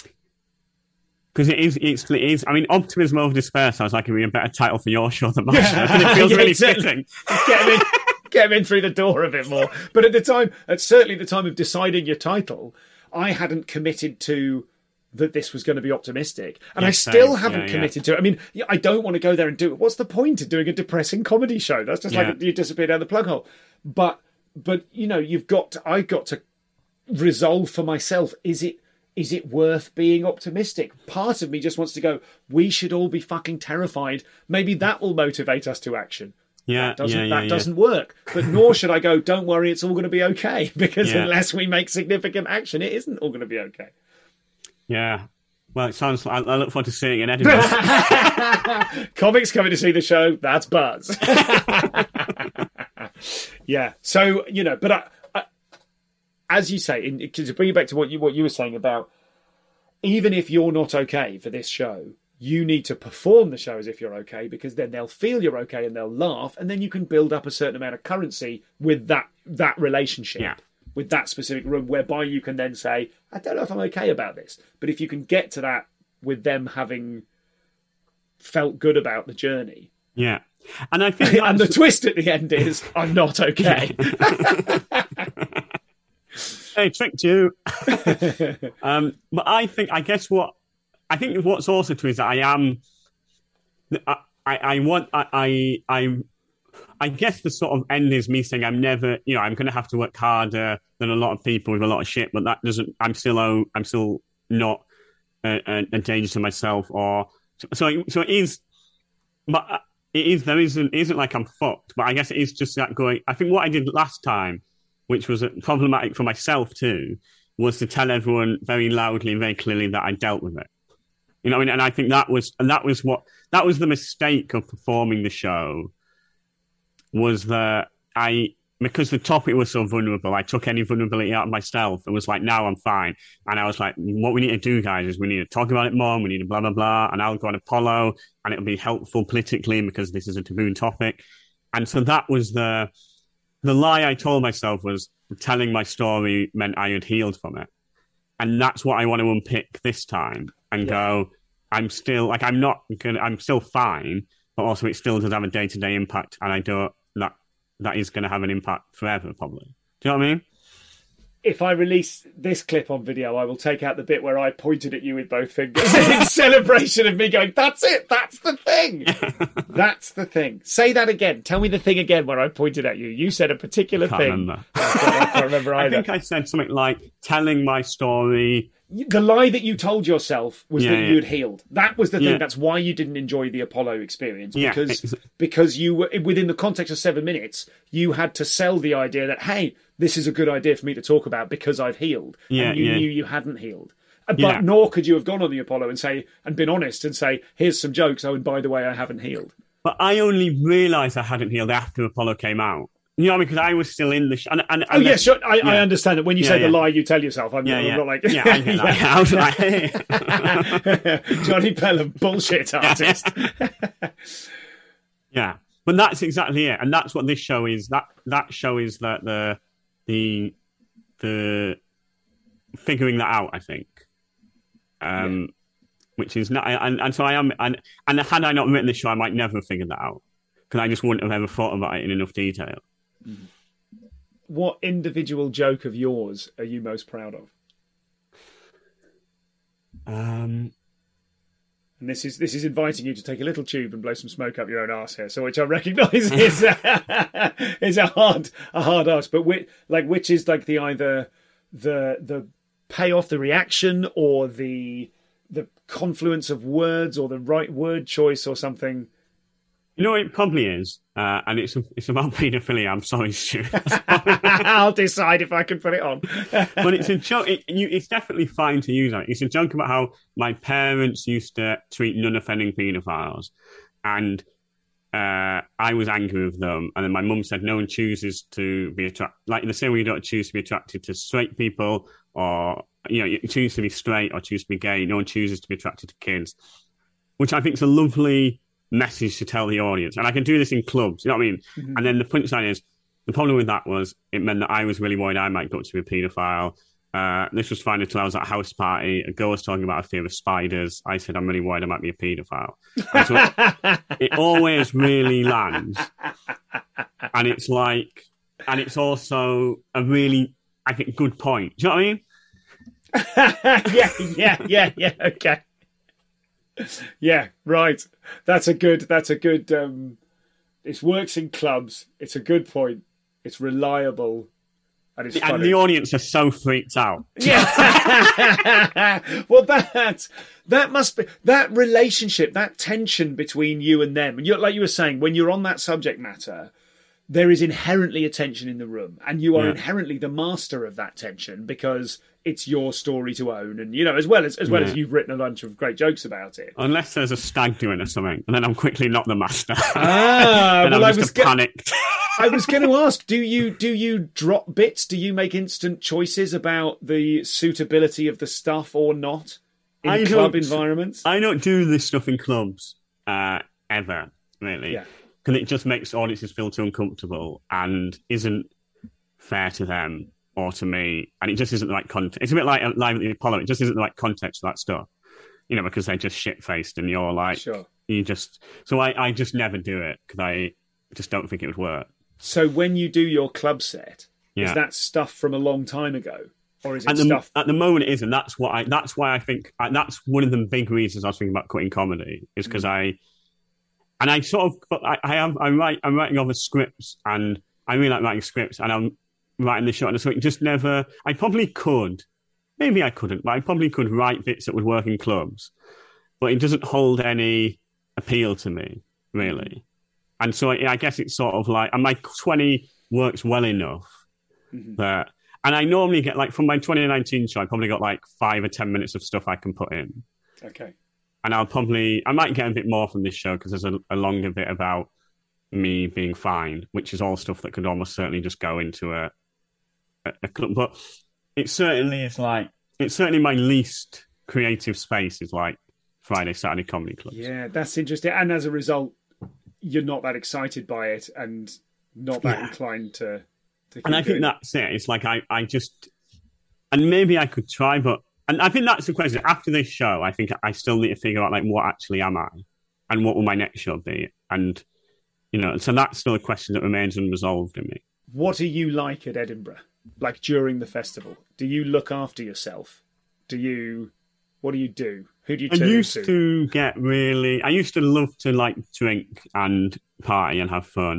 Because it is, it's, it is. I mean, Optimism Over Despair sounds like it would be a better title for your show than my show. And it feels Yeah, really exactly. fitting. Get him in, get him in through the door a bit more. But at the time, at certainly the time of deciding your title, I hadn't committed to that this was going to be optimistic. And Yeah, I still same. haven't Yeah, committed to it. I mean, I don't want to go there and do it. What's the point of doing a depressing comedy show? That's just Yeah. like you disappear down the plug hole. But, but you know, you've got to, I've got to resolve for myself, is it is it worth being optimistic? Part of me just wants to go, we should all be fucking terrified. Maybe that will motivate us to action. Yeah, That doesn't, yeah, yeah, that yeah. doesn't work. But nor should I go, don't worry, it's all going to be okay. Because Yeah. unless we make significant action, it isn't all going to be okay. Yeah. Well, it sounds like I look forward to seeing it in Edinburgh. Comics coming to see the show, that's buzz. Yeah. So, you know, but I, I, as you say, in, to bring it back to what you what you were saying about, even if you're not okay for this show, you need to perform the show as if you're okay, because then they'll feel you're okay and they'll laugh, and then you can build up a certain amount of currency with that that relationship. Yeah. With that specific room, whereby you can then say, I don't know if I'm okay about this. But if you can get to that with them having felt good about the journey. Yeah. And I think and the twist at the end is, I'm not okay. Hey, tricked you. um, but I think, I guess what, I think what's also true is that I am, I, I, I want, I, I, I, I guess the sort of end is me saying I'm never, you know, I'm going to have to work harder than a lot of people with a lot of shit, but that doesn't, I'm still, I'm still not a, a, a danger to myself or, so, so it is, but it is, there isn't, it isn't like I'm fucked, but I guess it is just that going, I think what I did last time, which was problematic for myself too, was to tell everyone very loudly and very clearly that I dealt with it. You know, and I think that was, and that was what, that was the mistake of performing the show, was that I, because the topic was so vulnerable, I took any vulnerability out of myself and was like, now I'm fine. And I was like, what we need to do, guys, is we need to talk about it more, and we need to blah, blah, blah, and I'll go on Apollo, and it'll be helpful politically because this is a taboo topic. And so that was the, the lie I told myself, was telling my story meant I had healed from it. And that's what I want to unpick this time and yeah. go, I'm still, like, I'm not gonna, I'm still fine, but also it still does have a day-to-day impact, and I don't, that that is going to have an impact forever, probably. Do you know what I mean? If I release this clip on video, I will take out the bit where I pointed at you with both fingers in celebration of me going, that's it, that's the thing. That's the thing. Say that again. Tell me the thing again where I pointed at you. You said a particular I can't thing. Remember. I can't remember either. I think I said something like, telling my story. The lie that you told yourself was yeah, that yeah. you'd healed. That was the thing. Yeah. That's why you didn't enjoy the Apollo experience. Because yeah. because you were, within the context of seven minutes, you had to sell the idea that, hey, this is a good idea for me to talk about because I've healed. Yeah, and you yeah. knew you hadn't healed. But yeah. nor could you have gone on the Apollo and say, and been honest and say, here's some jokes. Oh, and by the way, I haven't healed. But I only realised I hadn't healed after Apollo came out. You know, because I was still in the... Sh- and, and, and oh, yes, yeah, sure. I, yeah. I understand that when you yeah, say yeah. the lie you tell yourself, I'm, yeah, I'm yeah. not like... yeah, I get that. I was like... Johnny Pelham, bullshit artist. Yeah, but that's exactly it. And that's what this show is. That that show is that the... the the figuring that out, I think. Um, yeah. Which is... not, and, and so I am... And, and had I not written this show, I might never have figured that out. Because I just wouldn't have ever thought about it in enough detail. What individual joke of yours are you most proud of? Um, and this is this is inviting you to take a little tube and blow some smoke up your own arse here. So, which I recognise is a, is a hard a hard ask, but which, like which is like the either the the payoff, the reaction, or the the confluence of words, or the right word choice, or something. You know, it probably is, uh, and it's it's about paedophilia. I'm sorry, Stuart. I'll decide if I can put it on. But it's a joke. It, you, it's definitely fine to use it. It's a joke about how my parents used to treat non-offending paedophiles, and uh, I was angry with them. And then my mum said, "No one chooses to be attracted, like in the same way you don't choose to be attracted to straight people, or you know, you choose to be straight or choose to be gay. No one chooses to be attracted to kids," which I think is a lovely message to tell the audience. And I can do this in clubs, you know what I mean? Mm-hmm. And then the punchline is, the problem with that was it meant that I was really worried I might go to be a paedophile. Uh, this was fine until I was at a house party. A girl was talking about a fear of spiders. I said, I'm really worried I might be a paedophile. And so it always really lands. And it's like, and it's also a really, I think, good point. Do you know what I mean? yeah, yeah, yeah, yeah, okay. Yeah, right. That's a good. That's a good. Um, it works in clubs. It's a good point. It's reliable, and it's. And funny. the audience are so freaked out. Yeah. Well, that that must be that relationship, that tension between you and them. And you're like you were saying, when you're on that subject matter, there is inherently a tension in the room, and you are yeah. inherently the master of that tension because it's your story to own, and you know, as well as as well yeah. as you've written a bunch of great jokes about it. Unless there's a stag doing or something, and then I'm quickly not the master. Ah, and well, I'm I was just panicked. I was going to ask: Do you do you drop bits? Do you make instant choices about the suitability of the stuff or not in I club environments? I don't do this stuff in clubs uh, ever, really. Yeah. Because it just makes audiences feel too uncomfortable and isn't fair to them or to me, and it just isn't the right context. It's a bit like Live at the Apollo. It just isn't the right context for that stuff. you know, because they're just shit-faced and you're like, Sure. you just... So I, I just never do it because I just don't think it would work. So when you do your club set, Yeah. is that stuff from a long time ago? Or is it At the, stuff... at the moment it is, and that's what I. That's why I think I, that's one of the big reasons I was thinking about quitting comedy is because I, and I sort of I, I am I write I'm writing other scripts and I really like writing scripts and I'm writing the show and so it just never. I probably could, maybe I couldn't, but I probably could write bits that would work in clubs, but it doesn't hold any appeal to me really, and so I, I guess it's sort of like and my twenty works well enough mm-hmm. that. And I normally get, like, from my twenty nineteen show, I probably got, like, five or ten minutes of stuff I can put in. Okay. And I'll probably, I might get a bit more from this show because there's a, a longer bit about me being fine, which is all stuff that could almost certainly just go into a, a, a club. But it certainly is, like, it's certainly my least creative space is, like, Friday, Saturday comedy clubs. Yeah, that's interesting. And as a result, you're not that excited by it and not that Yeah. inclined to... And I think that's it. It's like I, I just, and maybe I could try, but, and I think that's the question. After this show, I think I still need to figure out, like, what actually am I? And what will my next show be? And, you know, so that's still a question that remains unresolved in me. What are you like at Edinburgh? Like during the festival? Do you look after yourself? Do you, what do you do? Who do you I turn used into? to get really, I used to love to, like, drink and party and have fun.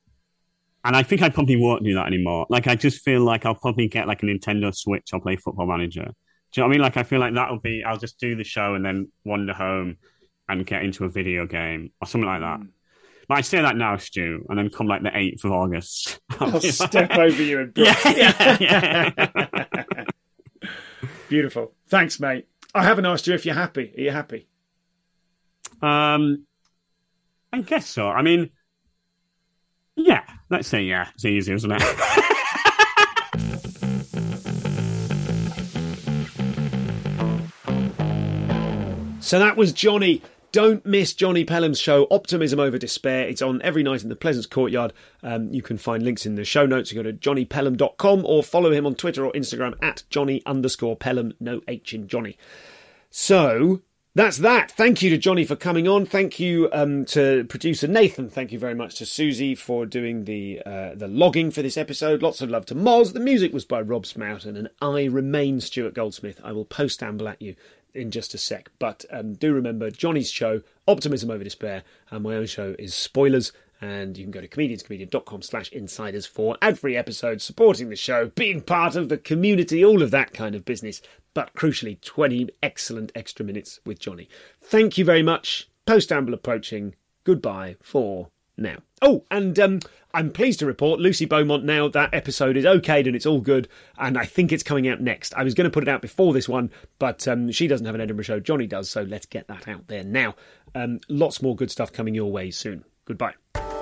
And I think I probably won't do that anymore. Like, I just feel like I'll probably get, like, a Nintendo Switch or play Football Manager. Do you know what I mean? Like, I feel like that'll be... I'll just do the show and then wander home and get into a video game or something like that. Mm. But I say that now, Stu, and then come, like, the eighth of August. I'll step over you and... Yeah, yeah. Beautiful. Thanks, mate. I haven't asked you if you're happy. Are you happy? Um, I guess so. I mean... Yeah, let's say yeah. It's easy, isn't it? So that was Johnny. Don't miss Johnny Pelham's show, Optimism Over Despair. It's on every night in the Pleasance Courtyard. Um, you can find links in the show notes. You go to johnny pelham dot com or follow him on Twitter or Instagram at Johnny underscore Pelham, no H in Johnny. So... that's that. Thank you to Johnny for coming on. Thank you um, to producer Nathan. Thank you very much to Susie for doing the uh, the logging for this episode. Lots of love to Moz. The music was by Rob Smoughton, and I remain Stuart Goldsmith. I will post amble at you in just a sec. But um, do remember Johnny's show, Optimism Over Despair, and my own show is Spoilers. And you can go to comedianscomedian dot com slash insiders for ad-free episodes, supporting the show, being part of the community, all of that kind of business. But crucially, twenty excellent extra minutes with Johnny. Thank you very much. Post-amble approaching. Goodbye for now. Oh, and um, I'm pleased to report Lucy Beaumont now, that episode is okayed and it's all good. And I think it's coming out next. I was going to put it out before this one, but um, she doesn't have an Edinburgh show. Johnny does, so let's get that out there now. Um, lots more good stuff coming your way soon. Goodbye.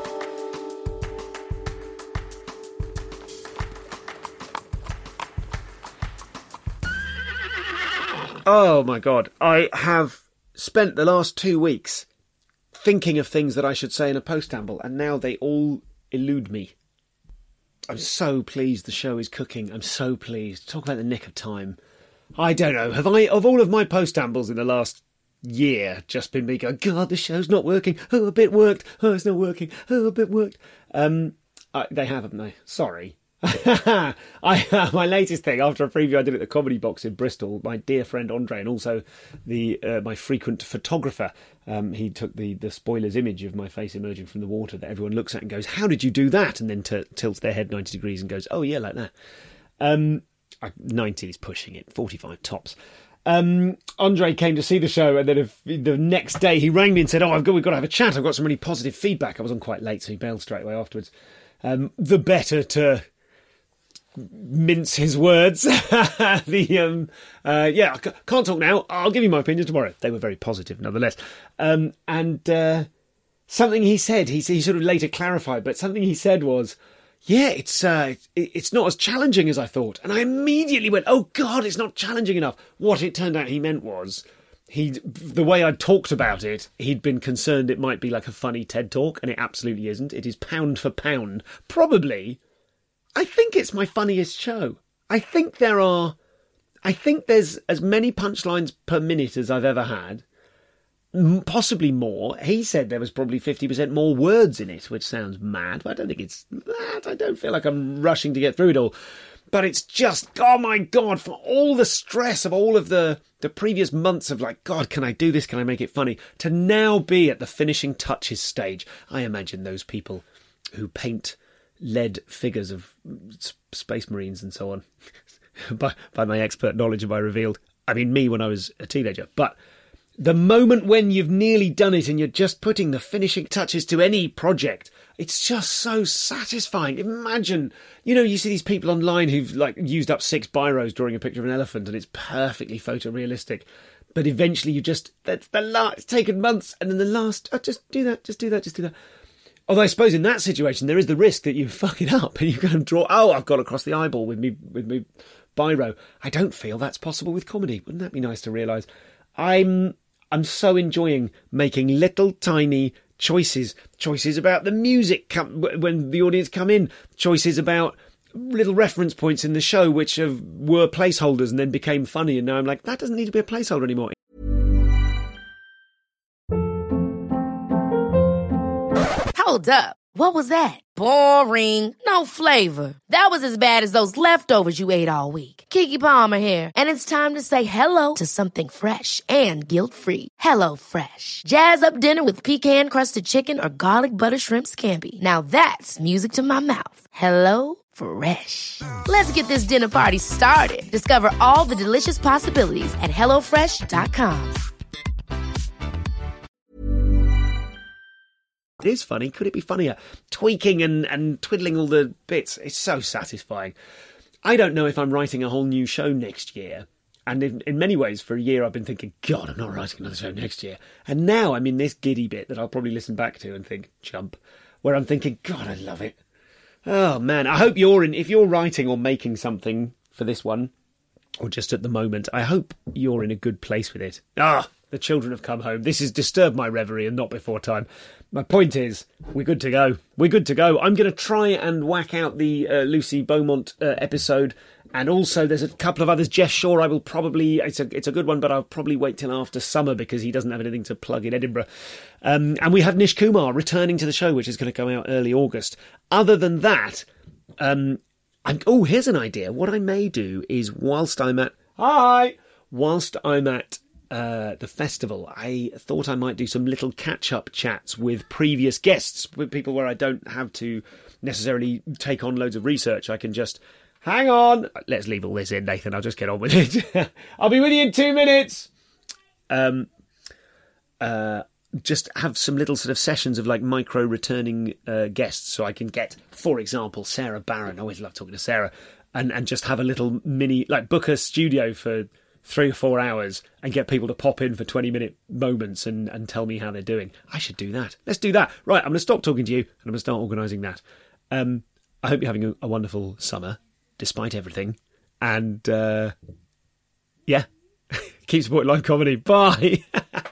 Oh my God, I have spent the last two weeks thinking of things that I should say in a post-amble, and now they all elude me. I'm so pleased the show is cooking. I'm so pleased. Talk about the nick of time. I don't know, have I, of all of my post-ambles in the last year, just been me going, God, the show's not working. Oh, a bit worked. Oh, it's not working. Oh, a bit worked. Um, I, they have, haven't they? Sorry. I uh, my latest thing after a preview I did at the Comedy Box in Bristol, my dear friend Andre, and also the uh, my frequent photographer, um, he took the the spoilers image of my face emerging from the water that everyone looks at and goes, how did you do that? And then t- tilts their head ninety degrees and goes, oh yeah, like that. um, ninety is pushing it, forty-five tops. Um, Andre came to see the show, and then if, the next day he rang me and said, oh, I've got, we've got to have a chat, I've got some really positive feedback. I was on quite late, so he bailed straight away afterwards. Um, the better to mince his words. the um, uh, yeah, I c- can't talk now. I'll give you my opinion tomorrow. They were very positive, nonetheless. Um, and uh, something he said, he, he sort of later clarified, but something he said was, yeah, it's uh, it, it's not as challenging as I thought. And I immediately went, oh God, it's not challenging enough. What it turned out he meant was, he the way I talked about it, he'd been concerned it might be like a funny TED Talk, and it absolutely isn't. It is pound for pound, probably. I think it's my funniest show. I think there are I think there's as many punchlines per minute as I've ever had. Possibly more. He said there was probably fifty percent more words in it, which sounds mad, but I don't think it's that. I don't feel like I'm rushing to get through it all. But it's just, oh my God, for all the stress of all of the, the previous months of like, God, can I do this? Can I make it funny? To now be at the finishing touches stage. I imagine those people who paint lead figures of space marines and so on, by, by my expert knowledge have I revealed. I mean, me when I was a teenager, but the moment when you've nearly done it and you're just putting the finishing touches to any project, it's just so satisfying. Imagine, you know, you see these people online who've like used up six biros drawing a picture of an elephant and it's perfectly photorealistic. But eventually you just, that's the last, it's taken months, and then the last, oh, just do that, just do that, just do that. Although I suppose in that situation there is the risk that you fuck it up and you kind of draw, oh, I've got across the eyeball with me, with me biro. I don't feel that's possible with comedy. Wouldn't that be nice to realise? I'm... I'm so enjoying making little tiny choices. Choices about the music come, when the audience come in. Choices about little reference points in the show which have, were placeholders and then became funny. And now I'm like, that doesn't need to be a placeholder anymore. Hold up. What was that? Boring. No flavor. That was as bad as those leftovers you ate all week. Keke Palmer here. And it's time to say hello to something fresh and guilt-free. Hello Fresh. Jazz up dinner with pecan-crusted chicken or garlic butter shrimp scampi. Now that's music to my mouth. Hello Fresh. Let's get this dinner party started. Discover all the delicious possibilities at hello fresh dot com. It is funny. Could it be funnier? Tweaking and, and twiddling all the bits. It's so satisfying. I don't know if I'm writing a whole new show next year. And in, in many ways, for a year, I've been thinking, God, I'm not writing another show next year. And now I'm in this giddy bit that I'll probably listen back to and think, jump, where I'm thinking, God, I love it. Oh, man. I hope you're in, if you're writing or making something for this one, or just at the moment, I hope you're in a good place with it. Ah, the children have come home. This has disturbed my reverie and not before time. My point is, we're good to go. We're good to go. I'm going to try and whack out the uh, Lucy Beaumont uh, episode. And also, there's a couple of others. Jeff Shaw, I will probably... It's a, it's a good one, but I'll probably wait till after summer because he doesn't have anything to plug in Edinburgh. Um, and we have Nish Kumar returning to the show, which is going to come out early August. Other than that... Um, I'm, oh, here's an idea. What I may do is, whilst I'm at... Hi! Whilst I'm at... Uh, the festival, I thought I might do some little catch-up chats with previous guests, with people where I don't have to necessarily take on loads of research. I can just, hang on, let's leave all this in, Nathan, I'll just get on with it. I'll be with you in two minutes. Um, uh, just have some little sort of sessions of like micro returning uh, guests, so I can get, for example, Sarah Barron. I always love talking to Sarah, and, and just have a little mini, like book a studio for three or four hours and get people to pop in for twenty minute moments and, and tell me how they're doing. I should do that. Let's do that. Right, I'm going to stop talking to you and I'm going to start organising that. Um, I hope you're having a, a wonderful summer, despite everything. And, uh, yeah, keep supporting live comedy. Bye.